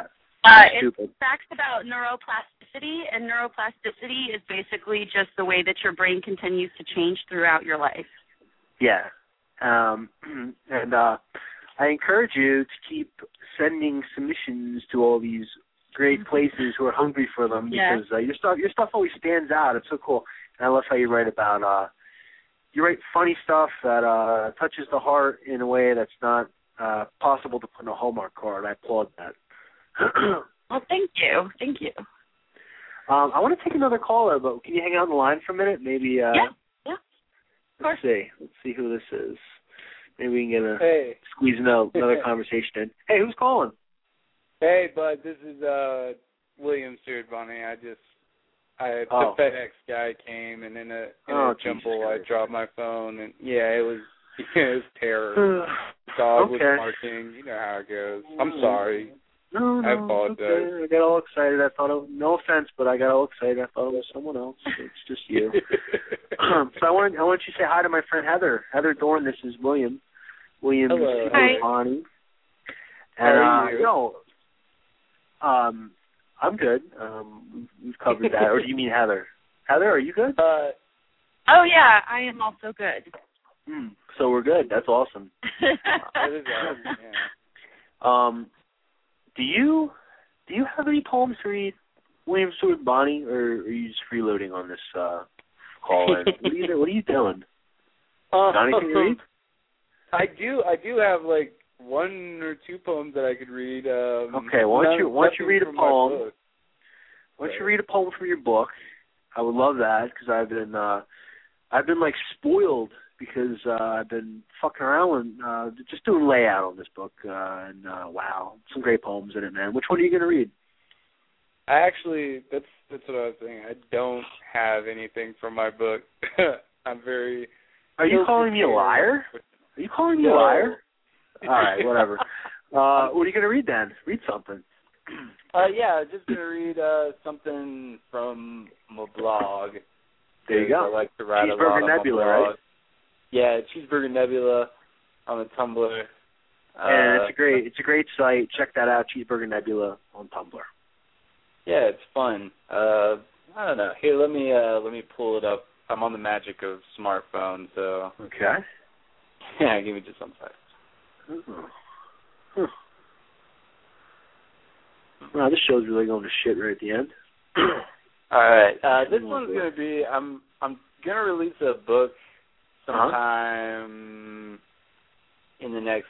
It's facts about neuroplasticity, and neuroplasticity is basically just the way that your brain continues to change throughout your life. Yeah. And I encourage you to keep sending submissions to all these great places who are hungry for them, because your stuff always stands out. It's so cool. And I love how you write about you write funny stuff that touches the heart in a way that's not possible to put in a Hallmark card. I applaud that. Well, thank you. Thank you. I want to take another caller, but can you hang out on the line for a minute? Maybe. Yeah. Let's see who this is. Maybe we can get squeeze another conversation in. Hey, who's calling? Hey, bud. This is William Stewart Bunny. The FedEx guy came, and in a jumble, I dropped my phone, and it was terror. Dog was barking. You know how it goes. I'm sorry. No, I apologize. Okay. I got all excited. I thought no offense, but I got all excited. I thought it was someone else. It's just you. So I want you to say hi to my friend Heather. Heather Dorn. This is William. William. Hello. Bonnie. And I'm good. We've covered that. Or do you mean Heather? Heather, are you good? Oh yeah, I am also good. So we're good. That's awesome. That is awesome. Yeah. Do you have any poems to read, William Stewart Bonnie, or are you just freeloading on this call? What are you doing? Got anything to read? I do have like one or two poems that I could read. Okay, why don't you read a poem? Why don't you read a poem from your book? I would love that, because I've been like spoiled, because I've been fucking around and just doing layout on this book, and wow, some great poems in it, man. Which one are you going to read? I actually, that's what I was saying. I don't have anything from my book. I'm very. Are you calling me a liar? Are you calling me a liar? All right, whatever. What are you going to read then? Read something. Just going to read something from my blog. There you go. I like to write Cheeseburger a lot Nebula, on my blog. right? Yeah, Cheeseburger Nebula on the Tumblr. And it's a great site. Check that out, Cheeseburger Nebula on Tumblr. Yeah, it's fun. I don't know. Here, let me pull it up. I'm on the magic of smartphone, so. Okay. Yeah, give me just one second. Wow, this show's really going to shit right at the end. All right. This one's gonna be. I'm gonna release a book sometime in the next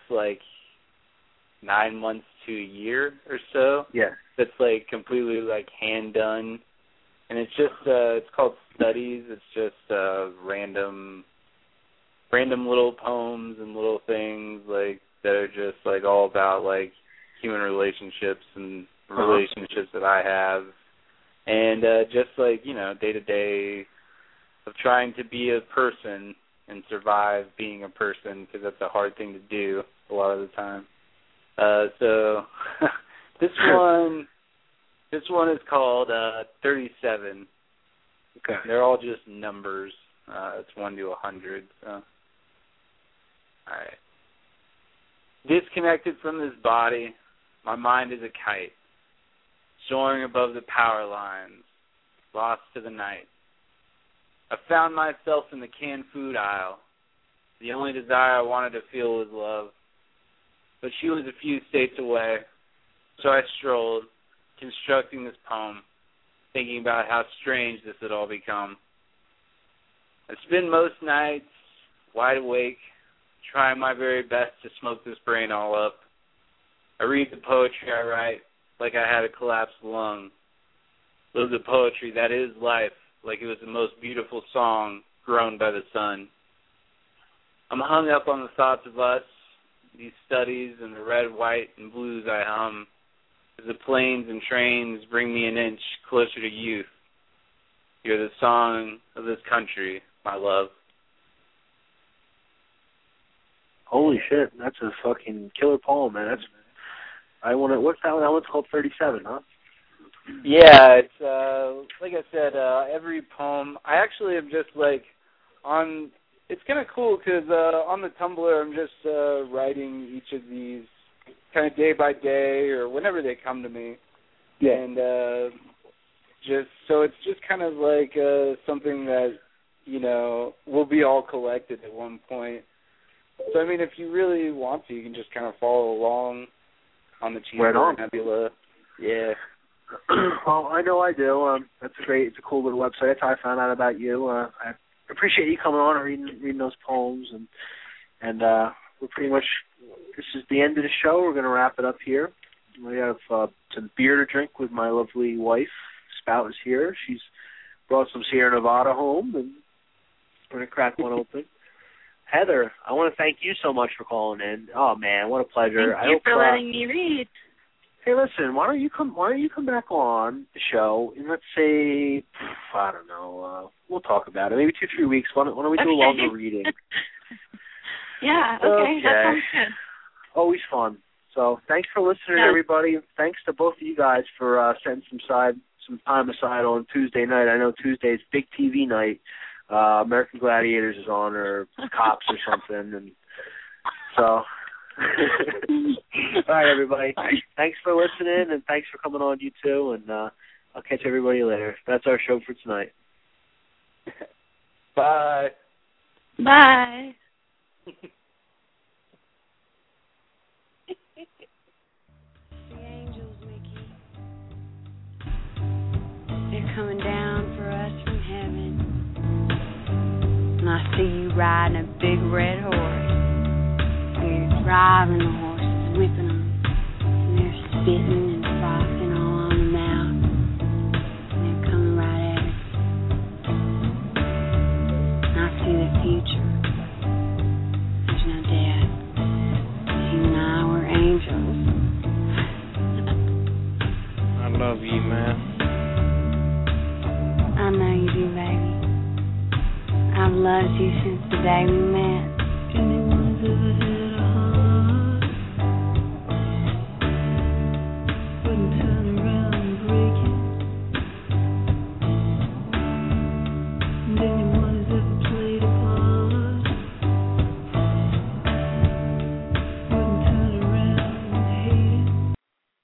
9 months to a year or so. Yeah. That's completely hand done, and it's just it's called Studies. It's just random little poems and little things that are just all about human relationships and relationships that I have, and just day to day of trying to be a person and survive being a person, because that's a hard thing to do a lot of the time. So this one is called 37. Okay. They're all just numbers. It's 1 to 100. So. All right. Disconnected from this body, my mind is a kite, soaring above the power lines, lost to the night. I found myself in the canned food aisle. The only desire I wanted to feel was love. But she was a few states away, so I strolled, constructing this poem, thinking about how strange this had all become. I spend most nights wide awake, trying my very best to smoke this brain all up. I read the poetry I write like I had a collapsed lung. Live the poetry that is life, like it was the most beautiful song grown by the sun. I'm hung up on the thoughts of us, these studies and the red, white, and blues I hum, as the planes and trains bring me an inch closer to youth. You're the song of this country, my love. Holy shit, that's a fucking killer poem, man. What's that one? That one's called 37, huh? Yeah, it's like I said, every poem. I actually am just on. It's kind of cool because on the Tumblr I'm just writing each of these kind of day by day or whenever they come to me. Yeah. And just so it's just kind of like something that, you know, we'll be all collected at one point. So, I mean, if you really want to, you can just kind of follow along on the Cheeseburger Nebula. Yeah. Well, I know I do. That's great. It's a cool little website. That's how I found out about you. I appreciate you coming on and reading those poems. And we're pretty much, this is the end of the show. We're going to wrap it up here. We have some beer to drink with my lovely wife. Spout is here. She's brought some Sierra Nevada home, and we're going to crack one open. Heather, I want to thank you so much for calling in. Oh man, what a pleasure! Thank you for letting me read. Hey, listen, why don't you come back on the show in, let's say, I don't know, we'll talk about it. Maybe 2-3 weeks. Why don't we do a longer reading? Yeah. Okay. That sounds good. Always fun. So thanks for listening, everybody. Thanks to both of you guys for setting some time aside on Tuesday night. I know Tuesday's big TV night. American Gladiators is on, or Cops or something, and so. All right, everybody. Thanks for listening, and thanks for coming on, you too. And I'll catch everybody later. That's our show for tonight. Bye. Bye. The angels, Mickey. They're coming down for us from heaven. And I see you riding a big red horse. You're driving the horses, whipping them. And they're spitting and frothing all on the mouth. And they're coming right at us. And I see the future. There's no doubt. You and I were angels. I love you, man. I know you do, baby. I've loved you since the day we met. And it was